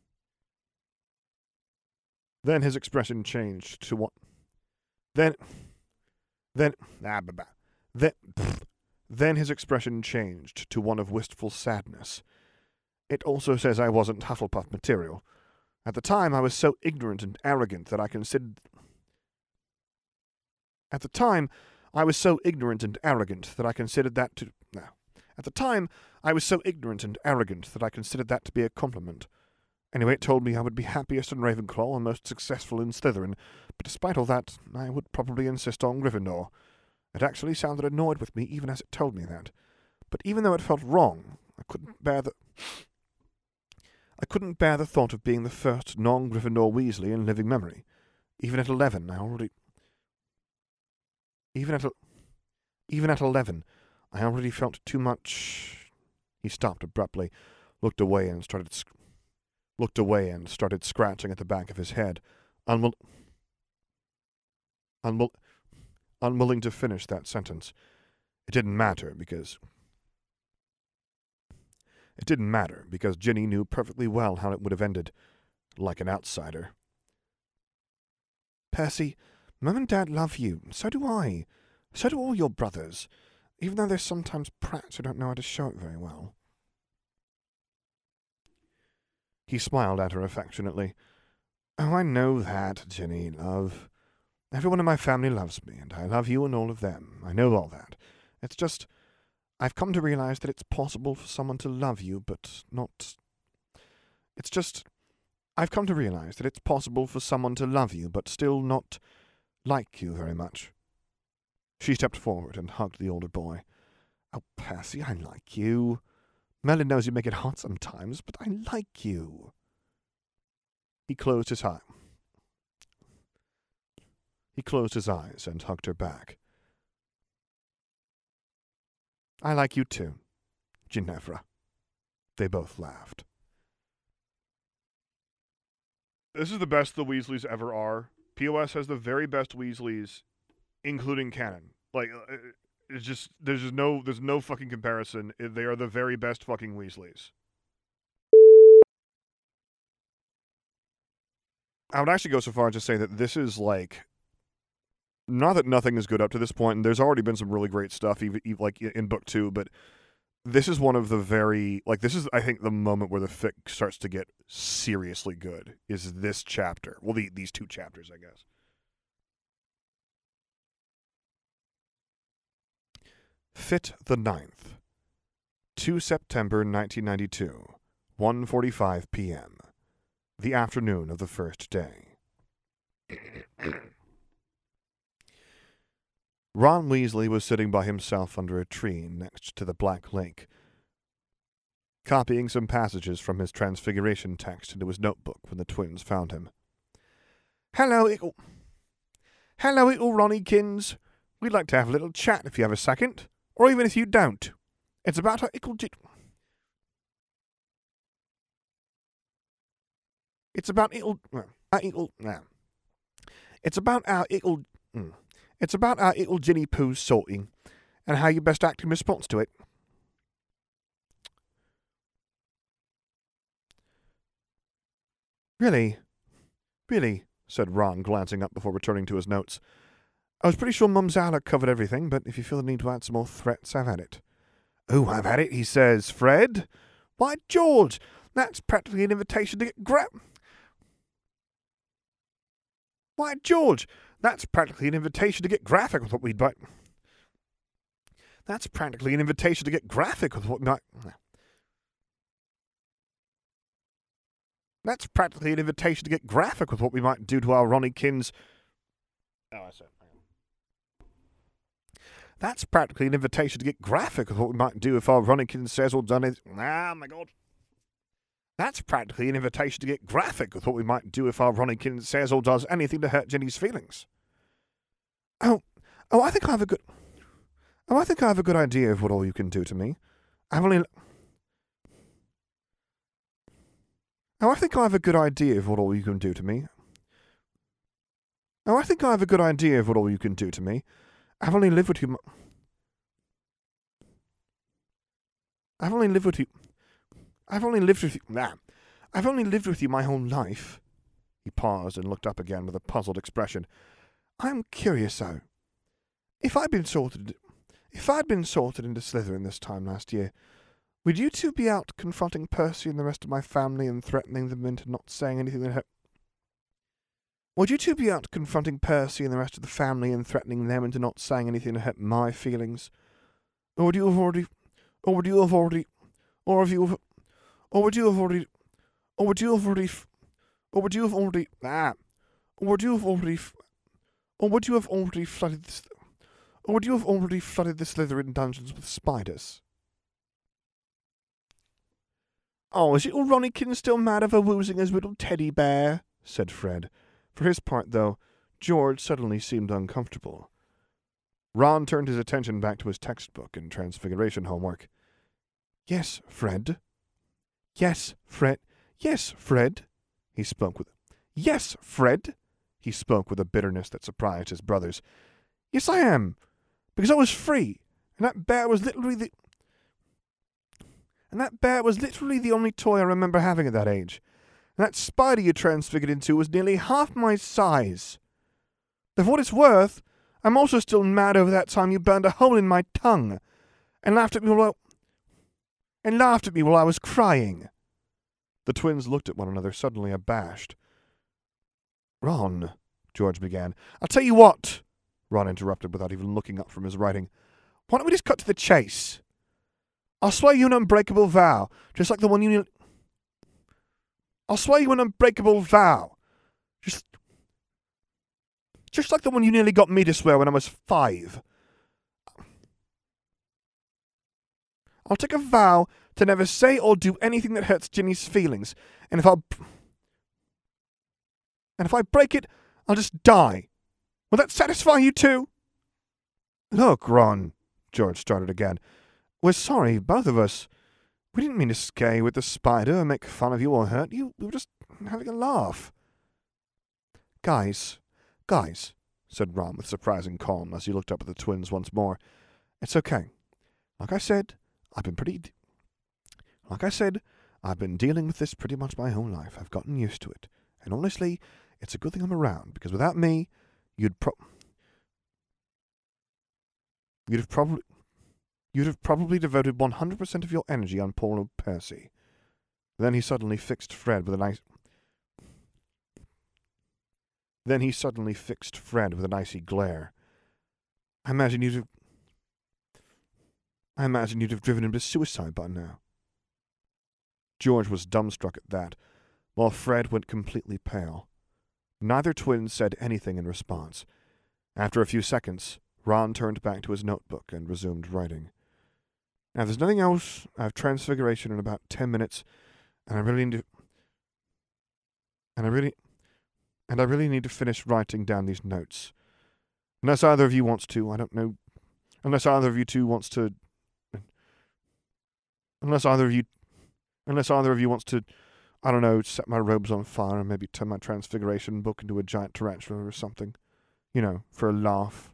expression changed to what? Then his expression changed to one of wistful sadness. It also says I wasn't Hufflepuff material. At the time, I was so ignorant and arrogant that I considered that to be a compliment. Anyway, it told me I would be happiest in Ravenclaw and most successful in Slytherin, but despite all that, I would probably insist on Gryffindor. It actually sounded annoyed with me even as it told me that. But even though it felt wrong, I couldn't bear the thought of being the first non-Gryffindor Weasley in living memory. Even at 11, I already felt too much. He stopped abruptly, looked away and started scratching at the back of his head, unwilling to finish that sentence. It didn't matter because Ginny knew perfectly well how it would have ended, like an outsider. Percy, Mum and Dad love you. So do I. So do all your brothers, even though there's sometimes brats who don't know how to show it very well. He smiled at her affectionately. Oh, I know that, Ginny, love. Everyone in my family loves me, and I love you and all of them. I know all that. It's just, I've come to realize that it's possible for someone to love you, but not... I've come to realize that it's possible for someone to love you, but still not like you very much. She stepped forward and hugged the older boy. Oh, Percy, I like you. Merlin knows you make it hot sometimes, but I like you. He closed his eyes. He closed his eyes and hugged her back. I like you too, Ginevra. They both laughed. This is the best the Weasleys ever are. POS has the very best Weasleys, including canon. Like, it's just there's no fucking comparison. They are the very best fucking Weasleys. I would actually go so far as to say that this is like, not that nothing is good up to this point, and there's already been some really great stuff, even like in book 2, but this is one of the very, like, this is, I think, the moment where the fic starts to get seriously good, is this chapter. Well, these 2 chapters, I guess. Fit the 9th. 2 September 1992, 1:45 p.m. The afternoon of the first day. Ron Weasley was sitting by himself under a tree next to the Black Lake, copying some passages from his Transfiguration text into his notebook when the twins found him. Hello, Ickle Ronnykins. We'd like to have a little chat if you have a second, or even if you don't. It's about our It's about our Ickle Ginny Poo's sorting, and how you best act in response to it. Really? Really? Said Ron, glancing up before returning to his notes. I was pretty sure Mum Zala covered everything, but if you feel the need to add some more threats, have at it. Oh, I've had it, he says. Fred? Why, George, that's practically an invitation to get Why, George, that's practically an invitation to get graphic with what we'd like. That's practically an invitation to get graphic with what might. That's practically an invitation to get graphic with what we might do to our Ronnykins. Oh, I said. That's practically an invitation to get graphic with what we might do if our Ronnykins says or done it. Ah, my God. That's practically an invitation to get graphic with what we might do if our Ronnykin says or does anything to hurt Ginny's feelings. I think I have a good idea of what all you can do to me. I think I have a good idea of what all you can do to me. I've only lived with you. I've only lived with you my whole life. He paused and looked up again with a puzzled expression. I'm curious, though. If I'd been sorted into Slytherin this time last year, would you two be out confronting Percy and the rest of my family and threatening them into not saying anything that hurt? Would you two be out confronting Percy and the rest of the family and threatening them into not saying anything to hurt my feelings? Or would you have already flooded the Slytherin dungeons with spiders? Oh, is little Ronnykin still mad over losing his little teddy bear? Said Fred. For his part, though, George suddenly seemed uncomfortable. Ron turned his attention back to his textbook and Transfiguration homework. Yes, Fred. Yes, Fred. Yes, Fred. He spoke with a bitterness that surprised his brothers. Yes, I am. Because I was free, and that bear was literally the only toy I remember having at that age. And that spider you transfigured into was nearly half my size. But for what it's worth, I'm also still mad over that time you burned a hole in my tongue, and laughed at me while I was crying. The twins looked at one another, suddenly abashed. Ron, George began. I'll tell you what, Ron interrupted without even looking up from his writing. Why don't we just cut to the chase? I'll swear you an unbreakable vow, just like the one you... Just like the one you nearly got me to swear when I was 5. I'll take a vow to never say or do anything that hurts Ginny's feelings. And if I break it, I'll just die. Will that satisfy you too? Look, Ron, George started again. We're sorry, both of us. We didn't mean to scare you with the spider or make fun of you or hurt you. We were just having a laugh. Guys, said Ron with surprising calm as he looked up at the twins once more. It's okay. Like I said, I've been dealing with this pretty much my whole life. I've gotten used to it. And honestly, it's a good thing I'm around, because without me, you'd have probably devoted 100% of your energy on poor old Percy. Then he suddenly fixed Fred with an icy glare. I imagine you'd have driven him to suicide by now. George was dumbstruck at that, while Fred went completely pale. Neither twin said anything in response. After a few seconds, Ron turned back to his notebook and resumed writing. Now, if there's nothing else, I have Transfiguration in about 10 minutes, and I really need to finish writing down these notes. Unless either of you wants to, I don't know. Unless either of you wants to, I don't know, set my robes on fire and maybe turn my Transfiguration book into a giant tarantula or something. You know, for a laugh.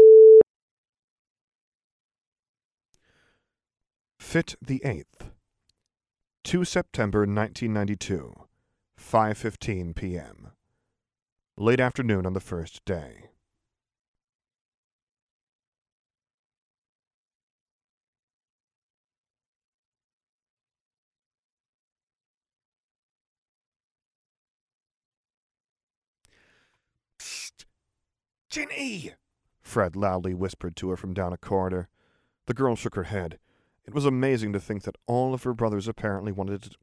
Fit the 8th. 2 September 1992. 5:15 p.m. Late afternoon on the first day. Psst! Ginny! Fred loudly whispered to her from down a corridor. The girl shook her head. It was amazing to think that all of her brothers apparently wanted to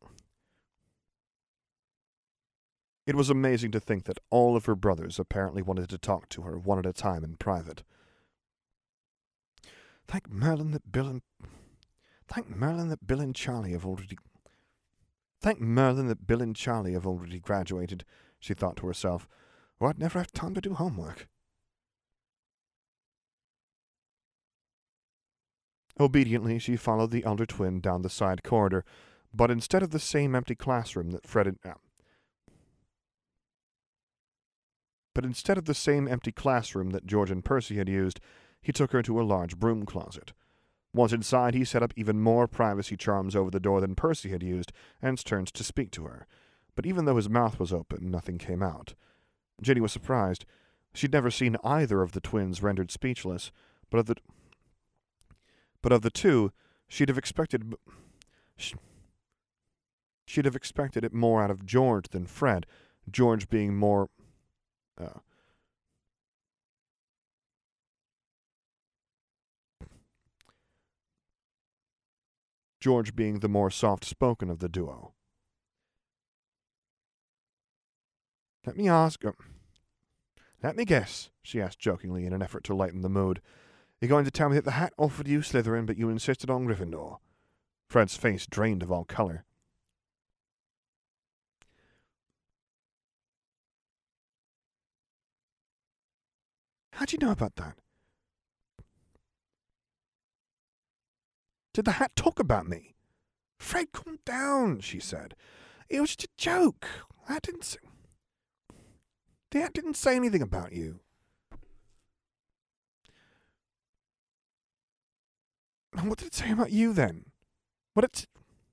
talk to her one at a time in private. Thank Merlin that Bill and Charlie have already graduated, she thought to herself, or I'd never have time to do homework. Obediently, she followed the elder twin down the side corridor, but instead of the same empty classroom that George and Percy had used, he took her to a large broom closet. Once inside, he set up even more privacy charms over the door than Percy had used, and turned to speak to her. But even though his mouth was open, nothing came out. Ginny was surprised. She'd never seen either of the twins rendered speechless, but of the two, she'd have expected it more out of George than Fred, George being more George being the more soft-spoken of the duo. Let me guess, she asked jokingly in an effort to lighten the mood. You're going to tell me that the hat offered you Slytherin, but you insisted on Gryffindor? Fred's face drained of all color. How'd you know about that? Did the hat talk about me? Fred, calm down, she said. It was just a joke. The hat didn't say anything about you. What did it say about you, then? But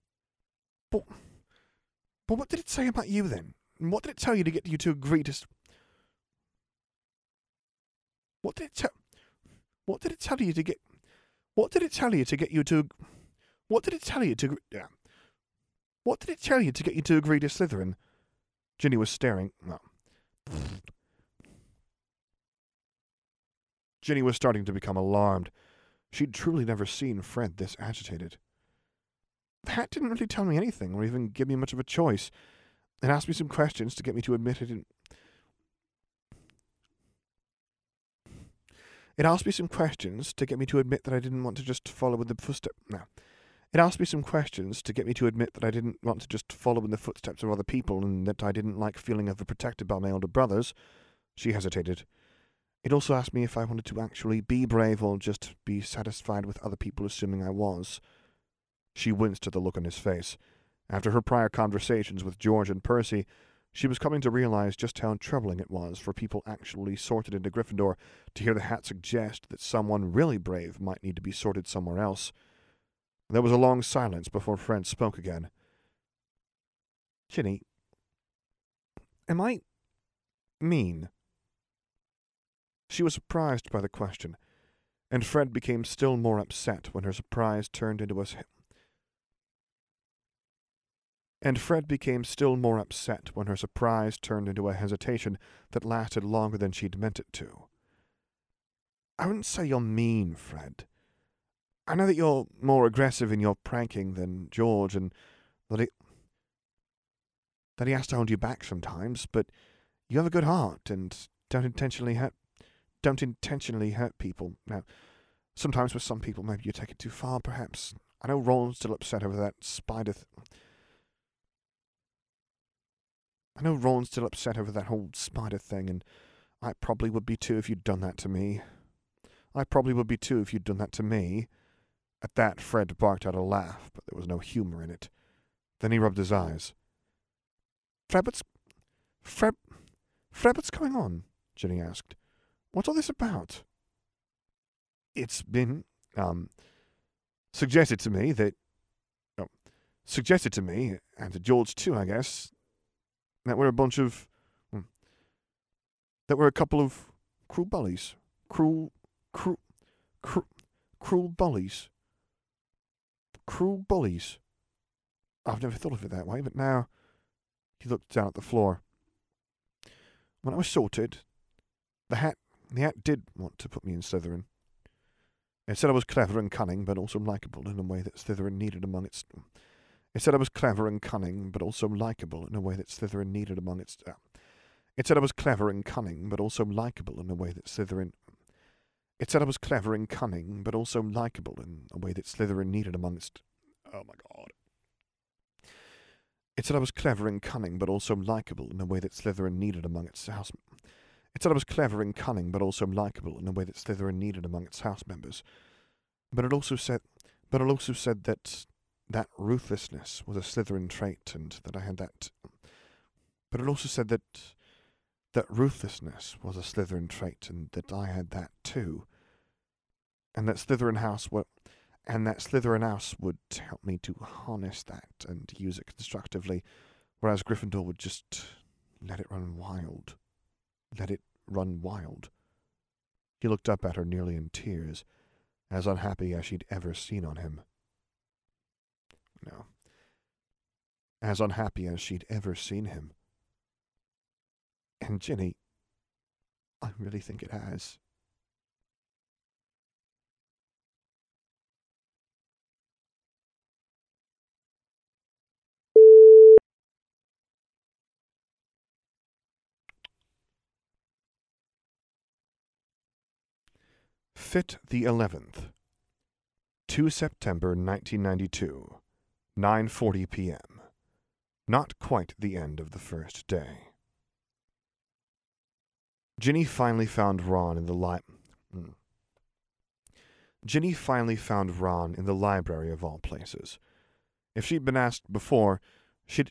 what did it say about you, then? And what did it tell you to get you to agree to... What did it tell you to get you to agree to Slytherin? Ginny was staring. Ginny was starting to become alarmed. She'd truly never seen Fred this agitated. The hat didn't really tell me anything, or even give me much of a choice. It asked me some questions to get me to admit it. It asked me some questions to get me to admit that I didn't want to just follow in the footsteps. No. It asked me some questions to get me to admit that I didn't want to just follow in the footsteps of other people and that I didn't like feeling overprotected by my older brothers. She hesitated. It also asked me if I wanted to actually be brave or just be satisfied with other people assuming I was. She winced at the look on his face. After her prior conversations with George and Percy, she was coming to realize just how troubling it was for people actually sorted into Gryffindor to hear the Hat suggest that someone really brave might need to be sorted somewhere else. There was a long silence before Fred spoke again. Ginny, am I mean? She was surprised by the question, and Fred became still more upset when her surprise turned into a hesitation that lasted longer than she'd meant it to. I wouldn't say you're mean, Fred. I know that you're more aggressive in your pranking than George, and that he has to hold you back sometimes, but you have a good heart and don't intentionally hurt people. Now, sometimes with some people, maybe you take it too far, perhaps. I know Ron's still upset over that whole spider thing, and I probably would be too if you'd done that to me. At that, Fred barked out a laugh, but there was no humor in it. Then he rubbed his eyes. Fred, what's going on? Ginny asked. What's all this about? It's been, suggested to me, and to George too, I guess, that we're a couple of cruel bullies. Cruel bullies. I've never thought of it that way, but now he looked down at the floor. When I was sorted, the hat did want to put me in Slytherin. It said I was clever and cunning, but also likable in a way that Slytherin needed among its... It said I was clever and cunning, but also likable in a way that Slytherin needed among its... It said I was clever and cunning, but also likable in a way that Slytherin... It said I was clever and cunning, but also likable in a way that Slytherin needed among its... Oh my god. It said I was clever and cunning, but also likable in a way that Slytherin needed among its house... It said I was clever and cunning, but also likable in a way that Slytherin needed among its house members. But it also said that ruthlessness was a Slytherin trait, and that I had that... But it also said that ruthlessness was a Slytherin trait, and that I had that too. And that Slytherin House would help me to harness that and use it constructively, whereas Gryffindor would just let it run wild. He looked up at her nearly in tears, as unhappy as she'd ever seen him. And Ginny, I really think it has. Fit the 11th, 2 September 1992, 9:40 p.m. Not quite the end of the first day. Ginny finally found Ron in the library of all places. If she'd been asked before, she'd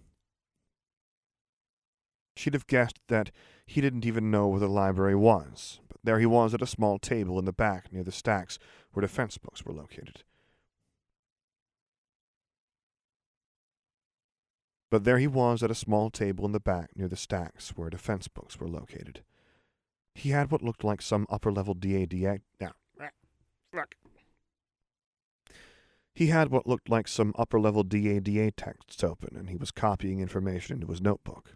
have guessed that he didn't even know where the library was. But there he was at a small table in the back near the stacks where defense books were located. He had what looked like some upper-level DADA texts open, and he was copying information into his notebook.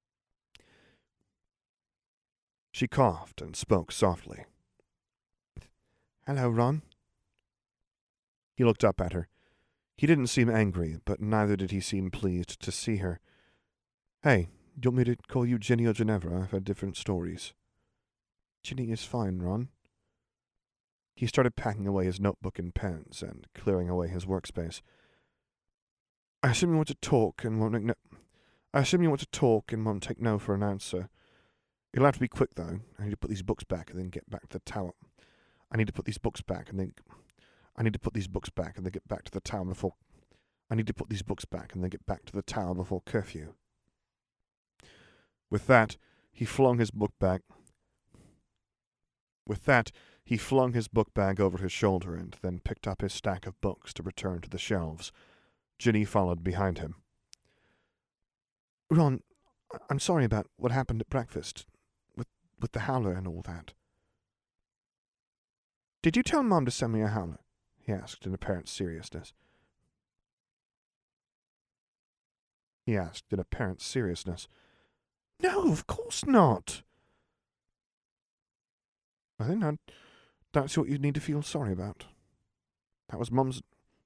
She coughed and spoke softly. Hello, Ron. He looked up at her. He didn't seem angry, but neither did he seem pleased to see her. Hey, do you want me to call you Ginny or Ginevra? I've had different stories. Ginny is fine, Ron. He started packing away his notebook and pens and clearing away his workspace. I assume you want to talk and won't take no for an answer. You'll have to be quick, though. I need to put these books back and then get back to the tower. I need to put these books back and then get back to the tower before curfew. With that, he flung his book bag over his shoulder and then picked up his stack of books to return to the shelves. Ginny followed behind him. Ron, I'm sorry about what happened at breakfast, with the howler and all that. Did you tell Mom to send me a howler? He asked in apparent seriousness. No, of course not. Well, then, that's what you need to feel sorry about. That was Mum's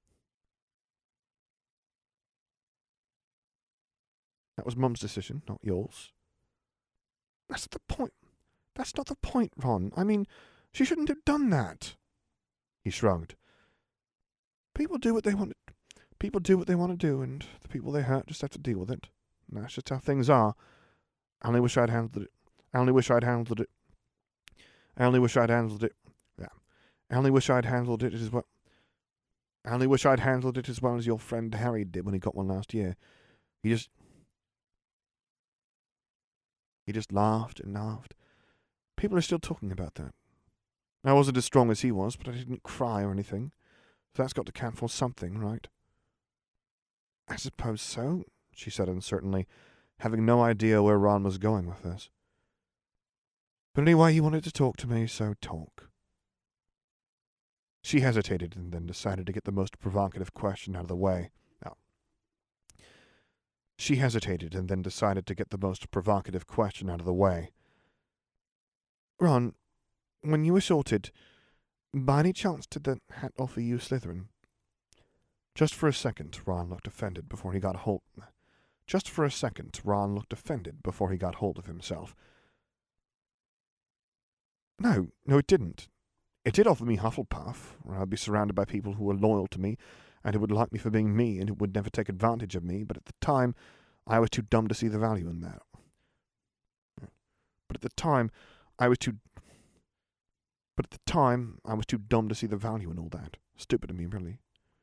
decision, not yours. That's the point. That's not the point, Ron. I mean, she shouldn't have done that. He shrugged. People do what they want to do, and the people they hurt just have to deal with it. And that's just how things are. I only wish I'd handled it as well as your friend Harry did when he got one last year. He just laughed and laughed. People are still talking about that. I wasn't as strong as he was, but I didn't cry or anything. So that's got to count for something, right? I suppose so, she said uncertainly, having no idea where Ron was going with this. But anyway, you wanted to talk to me, so talk. She hesitated and then decided to get the most provocative question out of the way. Ron, when you were sorted, by any chance did the hat offer you Slytherin? Just for a second, Ron looked offended before he got hold of himself. No, it didn't. It did offer me Hufflepuff, where I'd be surrounded by people who were loyal to me, and who would like me for being me, and who would never take advantage of me, but at the time, I was too dumb to see the value in that. All that. Stupid of me, really.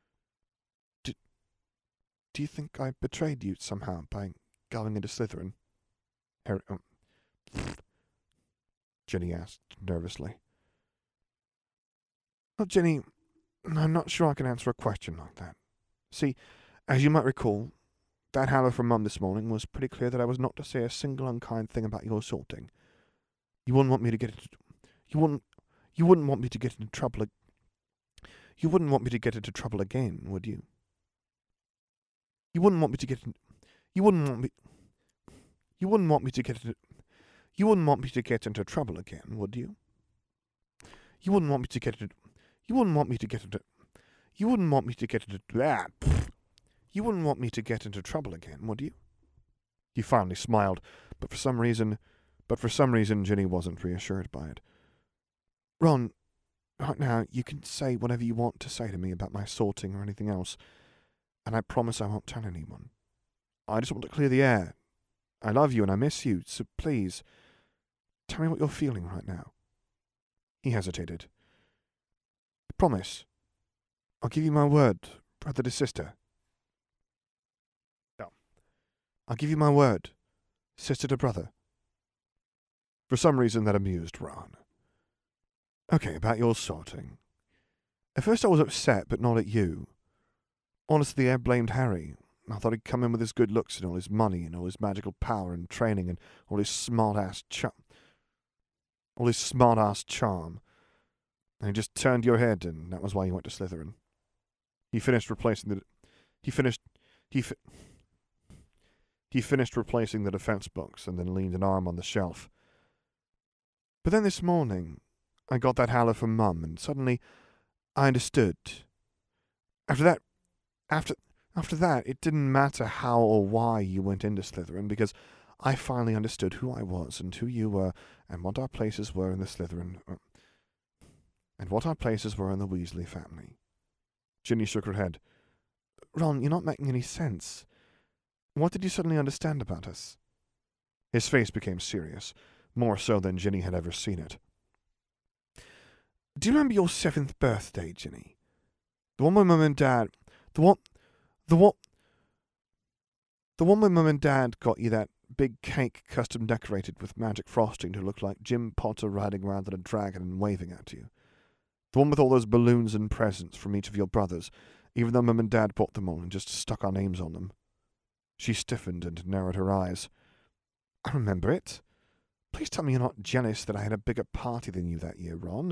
Do you think I betrayed you somehow by going into Slytherin? Ginny asked nervously. Well, Ginny, I'm not sure I can answer a question like that. See, as you might recall, that howler from Mum this morning was pretty clear that I was not to say a single unkind thing about your sorting. You wouldn't want me to get into trouble again, would you? You wouldn't want me to get into trouble again, would you? You wouldn't want me to get into trouble again, would you? He finally smiled, but for some reason Ginny wasn't reassured by it. Ron, right now you can say whatever you want to say to me about my sorting or anything else, and I promise I won't tell anyone. I just want to clear the air. I love you and I miss you, so please, tell me what you're feeling right now. He hesitated. I promise. I'll give you my word, brother to sister. No. I'll give you my word, sister to brother. For some reason that amused Ron. Okay, about your sorting. At first I was upset, but not at you. Honestly, I blamed Harry. I thought he'd come in with his good looks and all his money and all his magical power and training and all his smart-ass charm. And he just turned your head, and that was why you went to Slytherin. He finished replacing the defense box and then leaned an arm on the shelf. But then this morning, I got that howler from Mum, and suddenly I understood. After that, it didn't matter how or why you went into Slytherin, because I finally understood who I was and who you were and what our places were in the Slytherin. and what our places were in the Weasley family. Ginny shook her head. Ron, you're not making any sense. What did you suddenly understand about us? His face became serious, more so than Ginny had ever seen it. Do you remember your 7th birthday, Ginny? The one where Mum and Dad... The one where Mum and Dad got you that big cake custom decorated with magic frosting to look like Jim Potter riding around on a dragon and waving at you. The one with all those balloons and presents from each of your brothers, even though Mum and Dad bought them all and just stuck our names on them. She stiffened and narrowed her eyes. I remember it. Please tell me you're not jealous that I had a bigger party than you that year, Ron.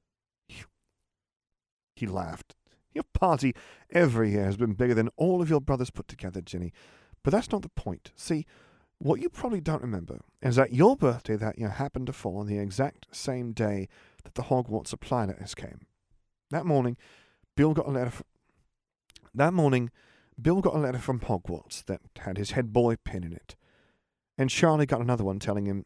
He laughed. Your party every year has been bigger than all of your brothers put together, Ginny. But that's not the point. See, what you probably don't remember is that your birthday that year happened to fall on the exact same day that the Hogwarts supply letters came. That morning, Bill got a letter from Hogwarts that had his head boy pin in it. And Charlie got another one letting him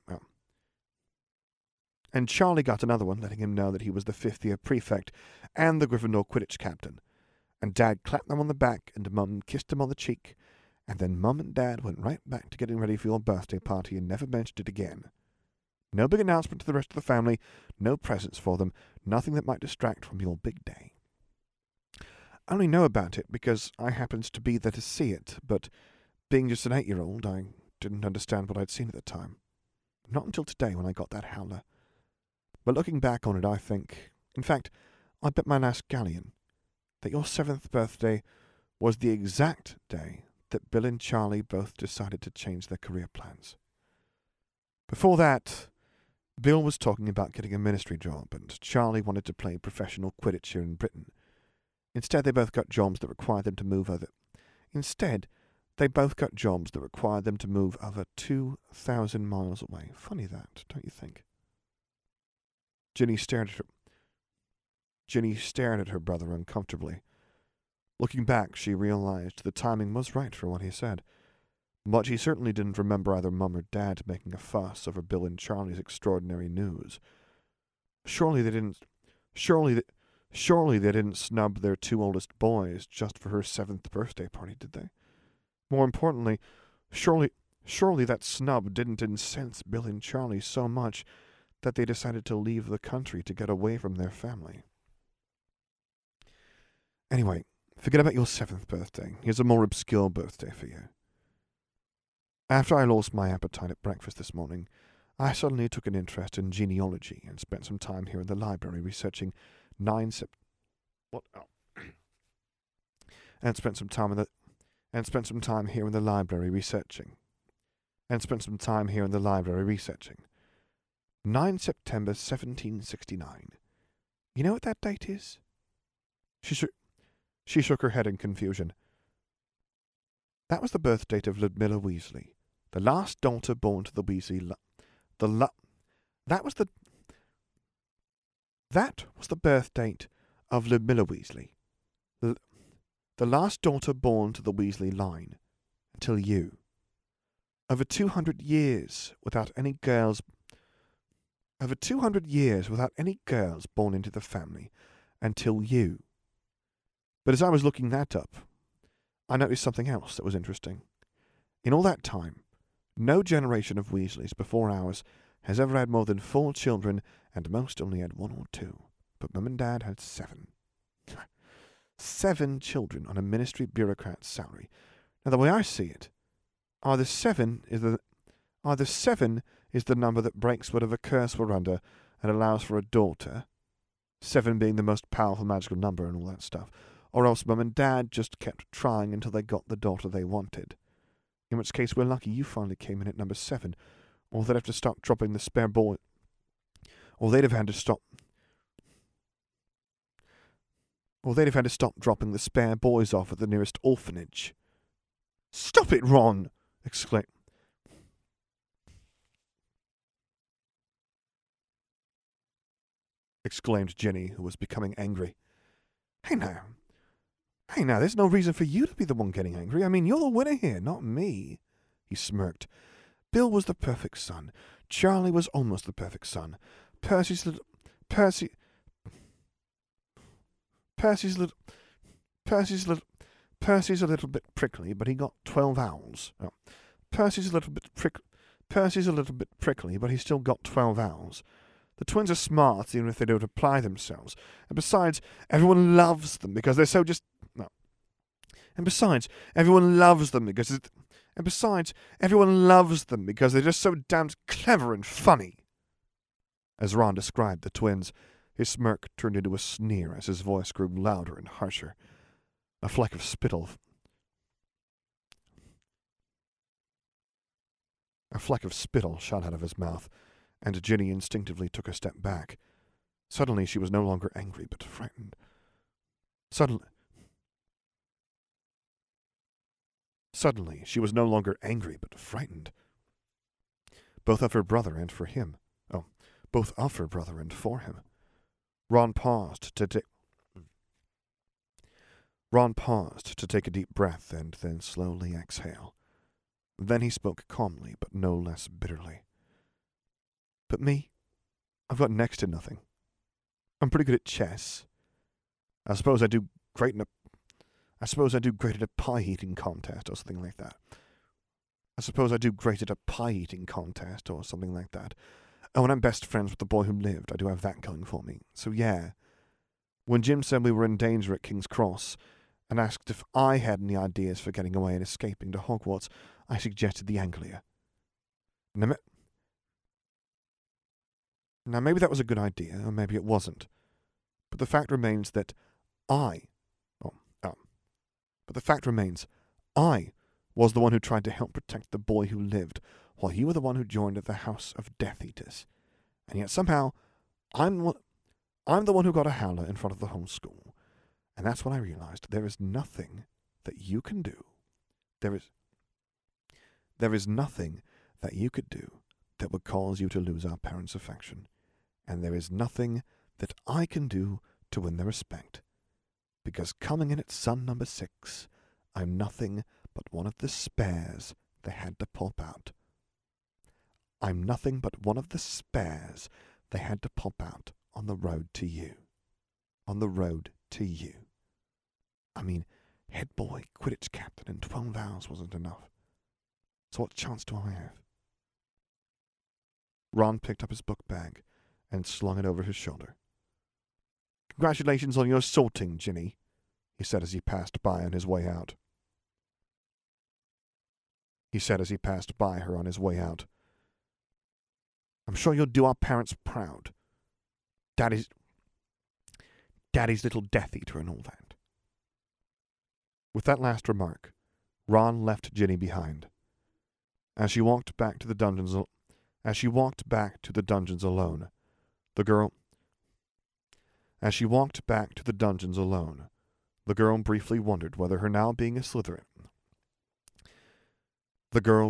know that he was the 5th year prefect and the Gryffindor Quidditch captain. And Dad clapped them on the back and Mum kissed him on the cheek. And then Mum and Dad went right back to getting ready for your birthday party and never mentioned it again. No big announcement to the rest of the family, no presents for them, nothing that might distract from your big day. I only know about it because I happened to be there to see it, but being just an 8-year-old, I didn't understand what I'd seen at the time. Not until today when I got that howler. But looking back on it, I think, in fact, I bet my last galleon, that your 7th birthday was the exact day that Bill and Charlie both decided to change their career plans. Before that, Bill was talking about getting a ministry job, and Charlie wanted to play professional Quidditch here in Britain. Instead, they both got jobs that required them to move over 2,000 miles away. Funny that, don't you think? Ginny stared at her brother uncomfortably. Looking back, she realized the timing was right for what he said. But she certainly didn't remember either Mum or Dad making a fuss over Bill and Charlie's extraordinary news. Surely they didn't snub their 2 oldest boys just for her 7th birthday party, did they? More importantly, surely that snub didn't incense Bill and Charlie so much that they decided to leave the country to get away from their family. Anyway, forget about your 7th birthday. Here's a more obscure birthday for you. After I lost my appetite at breakfast this morning, I suddenly took an interest in genealogy and spent some time here in the library researching and spent some time here in the library researching. 9 September 1769. You know what that date is? She shook her head in confusion. That was the birth date of Ludmilla Weasley, the last daughter born to the Weasley. That was the birth date of Ludmilla Weasley, the last daughter born to the Weasley line, until you. Over 200 years without any girls born into the family, until you. But as I was looking that up, I noticed something else that was interesting. In all that time, no generation of Weasleys before ours has ever had more than 4 children, and most only had 1 or 2. But Mum and Dad had 7. 7 children on a ministry bureaucrat's salary. Now, the way I see it, either 7 is the number that breaks whatever curse we're under and allows for a daughter, 7 being the most powerful magical number and all that stuff, or else Mum and Dad just kept trying until they got the daughter they wanted. In which case, we're lucky you finally came in at number 7, or they'd have to stop dropping the spare boy. Or they'd have had to stop dropping the spare boys off at the nearest orphanage. Stop it, Ron! exclaimed Ginny, who was becoming angry. Hey now, there's no reason for you to be the one getting angry. I mean, you're the winner here, not me. He smirked. Bill was the perfect son. Charlie was almost the perfect son. Percy Percy's a little bit prickly, but he got 12 owls. Oh. Percy's a little bit prickly, but he's still got 12 owls. The twins are smart, even if they don't apply themselves. And besides, everyone loves them because they're so just... No. And besides, everyone loves them because they're just so damned clever and funny. As Ron described the twins, his smirk turned into a sneer as his voice grew louder and harsher. A fleck of spittle shot out of his mouth, and Ginny instinctively took a step back. Suddenly she was no longer angry, but frightened. Suddenly she was no longer angry, but frightened. Both of her brother and for him. Oh, both of her brother and for him. Ron paused to take a deep breath and then slowly exhale. Then he spoke calmly, but no less bitterly. But me? I've got next to nothing. I'm pretty good at chess. I suppose I do great at a pie-eating contest or something like that. Oh, and I'm best friends with the boy who lived. I do have that going for me. So yeah. When Jim said we were in danger at King's Cross, and asked if I had any ideas for getting away and escaping to Hogwarts, I suggested the Anglia. Now maybe that was a good idea, or maybe it wasn't. But the fact remains that I was the one who tried to help protect the boy who lived, while you were the one who joined the House of Death Eaters. And yet somehow, I'm the one who got a howler in front of the whole school. And that's when I realized there is nothing that you can do. There is nothing that you could do that would cause you to lose our parents' affection. And there is nothing that I can do to win their respect. Because coming in at son number 6, I'm nothing but one of the spares they had to pulp out. I'm nothing but one of the spares they had to pulp out on the road to you. On the road to you. I mean, head boy, Quidditch captain, and 12 hours wasn't enough. So what chance do I have? Ron picked up his book bag and slung it over his shoulder. Congratulations on your sorting, Ginny, he said as he passed by on his way out. I'm sure you'll do our parents proud. Daddy's little Death Eater and all that. With that last remark, Ron left Ginny behind. As she walked back to the dungeons alone, the girl briefly wondered whether her now being a Slytherin The girl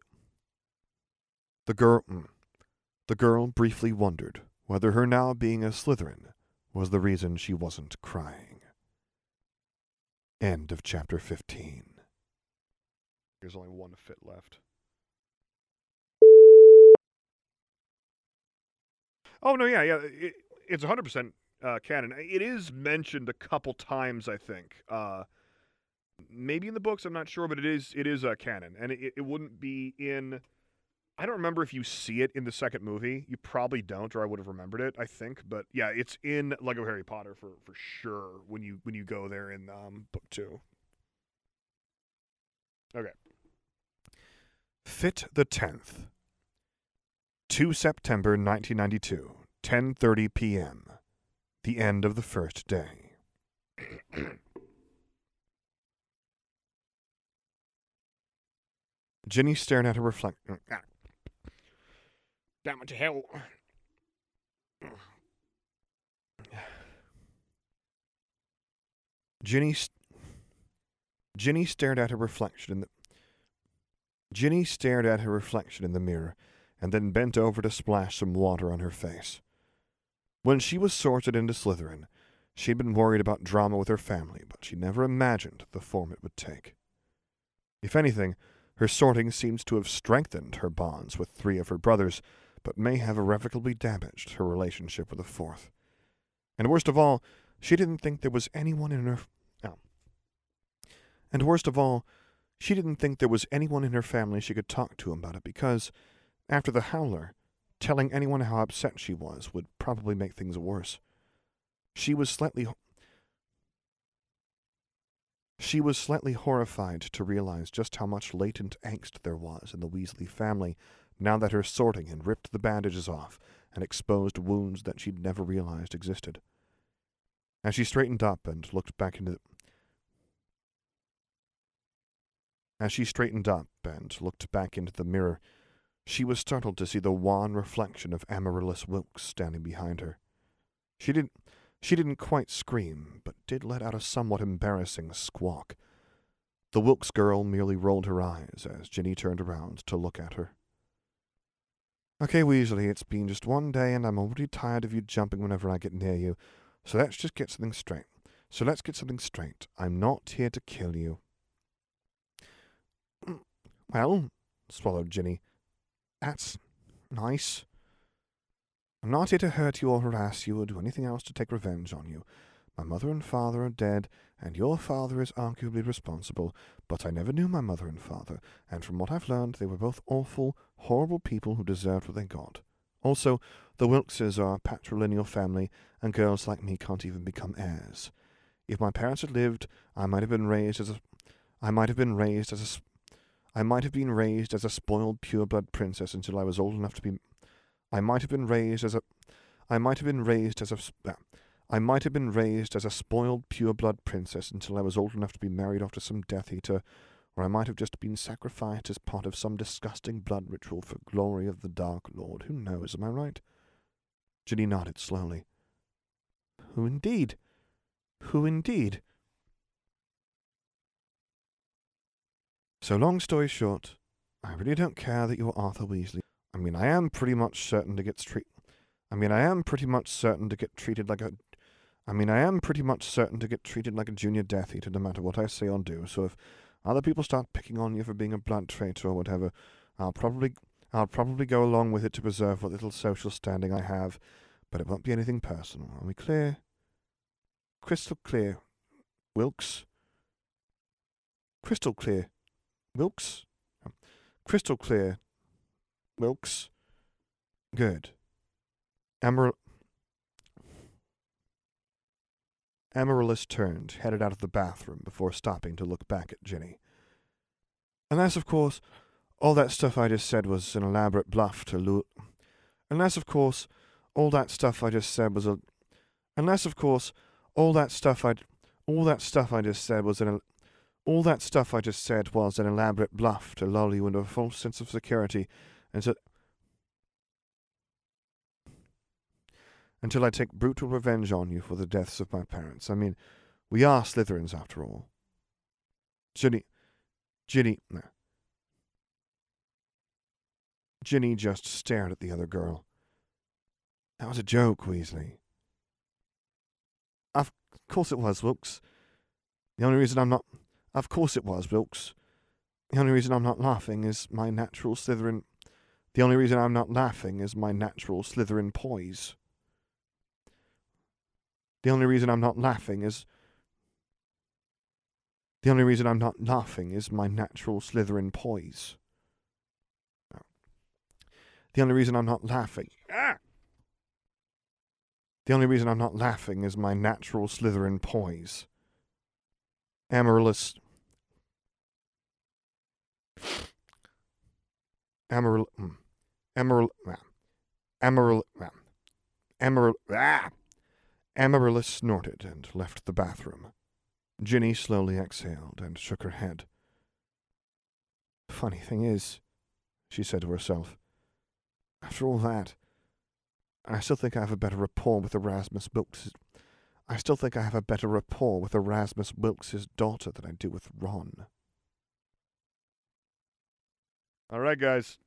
briefly wondered whether her now being a Slytherin was the reason she wasn't crying. End of chapter 15. There's only one fit left. Oh, no, yeah, it's 100% canon. It is mentioned a couple times, I think. Maybe in the books, I'm not sure, but it is canon. And it wouldn't be in... I don't remember if you see it in the second movie. You probably don't, or I would have remembered it, I think. But yeah, it's in Lego Harry Potter for sure when you go there in book 2. Okay. Fit the 10th. 2 September 1992, 10:30 p.m. The end of the first day. Ginny stared at her reflection. Damn it to hell. Ginny stared at her reflection in the mirror and then bent over to splash some water on her face. When she was sorted into Slytherin, she'd been worried about drama with her family, but she never imagined the form it would take. If anything, her sorting seems to have strengthened her bonds with 3 of her brothers, but may have irrevocably damaged her relationship with a 4th. And worst of all, She didn't think there was anyone in her... Oh. And worst of all, she didn't think there was anyone in her family she could talk to about it because, after the howler, telling anyone how upset she was would probably make things worse. She was slightly horrified to realize just how much latent angst there was in the Weasley family now that her sorting had ripped the bandages off and exposed wounds that she'd never realized existed. As she straightened up and looked back into the mirror, she was startled to see the wan reflection of Amaryllis Wilkes standing behind her. She didn't quite scream, but did let out a somewhat embarrassing squawk. The Wilkes girl merely rolled her eyes as Ginny turned around to look at her. Okay, Weasley, it's been just one day and I'm already tired of you jumping whenever I get near you, so let's just get something straight. I'm not here to kill you. Well, swallowed Ginny. That's nice. I'm not here to hurt you or harass you or do anything else to take revenge on you. My mother and father are dead, and your father is arguably responsible, but I never knew my mother and father, and from what I've learned, they were both awful, horrible people who deserved what they got. Also, the Wilkeses are a patrilineal family, and girls like me can't even become heirs. If my parents had lived, I might have been raised as a spoiled pureblood princess until I was old enough to be spoiled pureblood princess until I was old enough to be married off to some Death Eater, or I might have just been sacrificed as part of some disgusting blood ritual for glory of the Dark Lord. Who knows, am I right? Ginny nodded slowly. Who indeed? So long story short, I really don't care that you're Arthur Weasley. I am pretty much certain to get treated like a junior Death Eater no matter what I say or do, so if other people start picking on you for being a blood traitor or whatever, I'll probably go along with it to preserve what little social standing I have, but it won't be anything personal. Are we clear? Crystal clear. Wilkes? Crystal clear. Wilkes? Crystal clear. Wilkes? Good. Amaryllis turned, headed out of the bathroom before stopping to look back at Ginny. Unless, of course, all that stuff I just said was an elaborate bluff to lure... Unless, of course, all that stuff I just said was an elaborate bluff to lull you into a false sense of security until I take brutal revenge on you for the deaths of my parents. We are Slytherins after all. Ginny just stared at the other girl. That was a joke, Weasley. Of course it was, Wilkes. The only reason I'm not laughing is my natural Slytherin poise. The only reason I'm not laughing is my natural Slytherin poise. The only reason I'm not laughing is my natural Slytherin poise. Amaryllis snorted and left the bathroom. Ginny slowly exhaled and shook her head. Funny thing is, she said to herself, after all that, I still think I have a better rapport with Erasmus Wilkes' daughter than I do with Ron. All right, guys.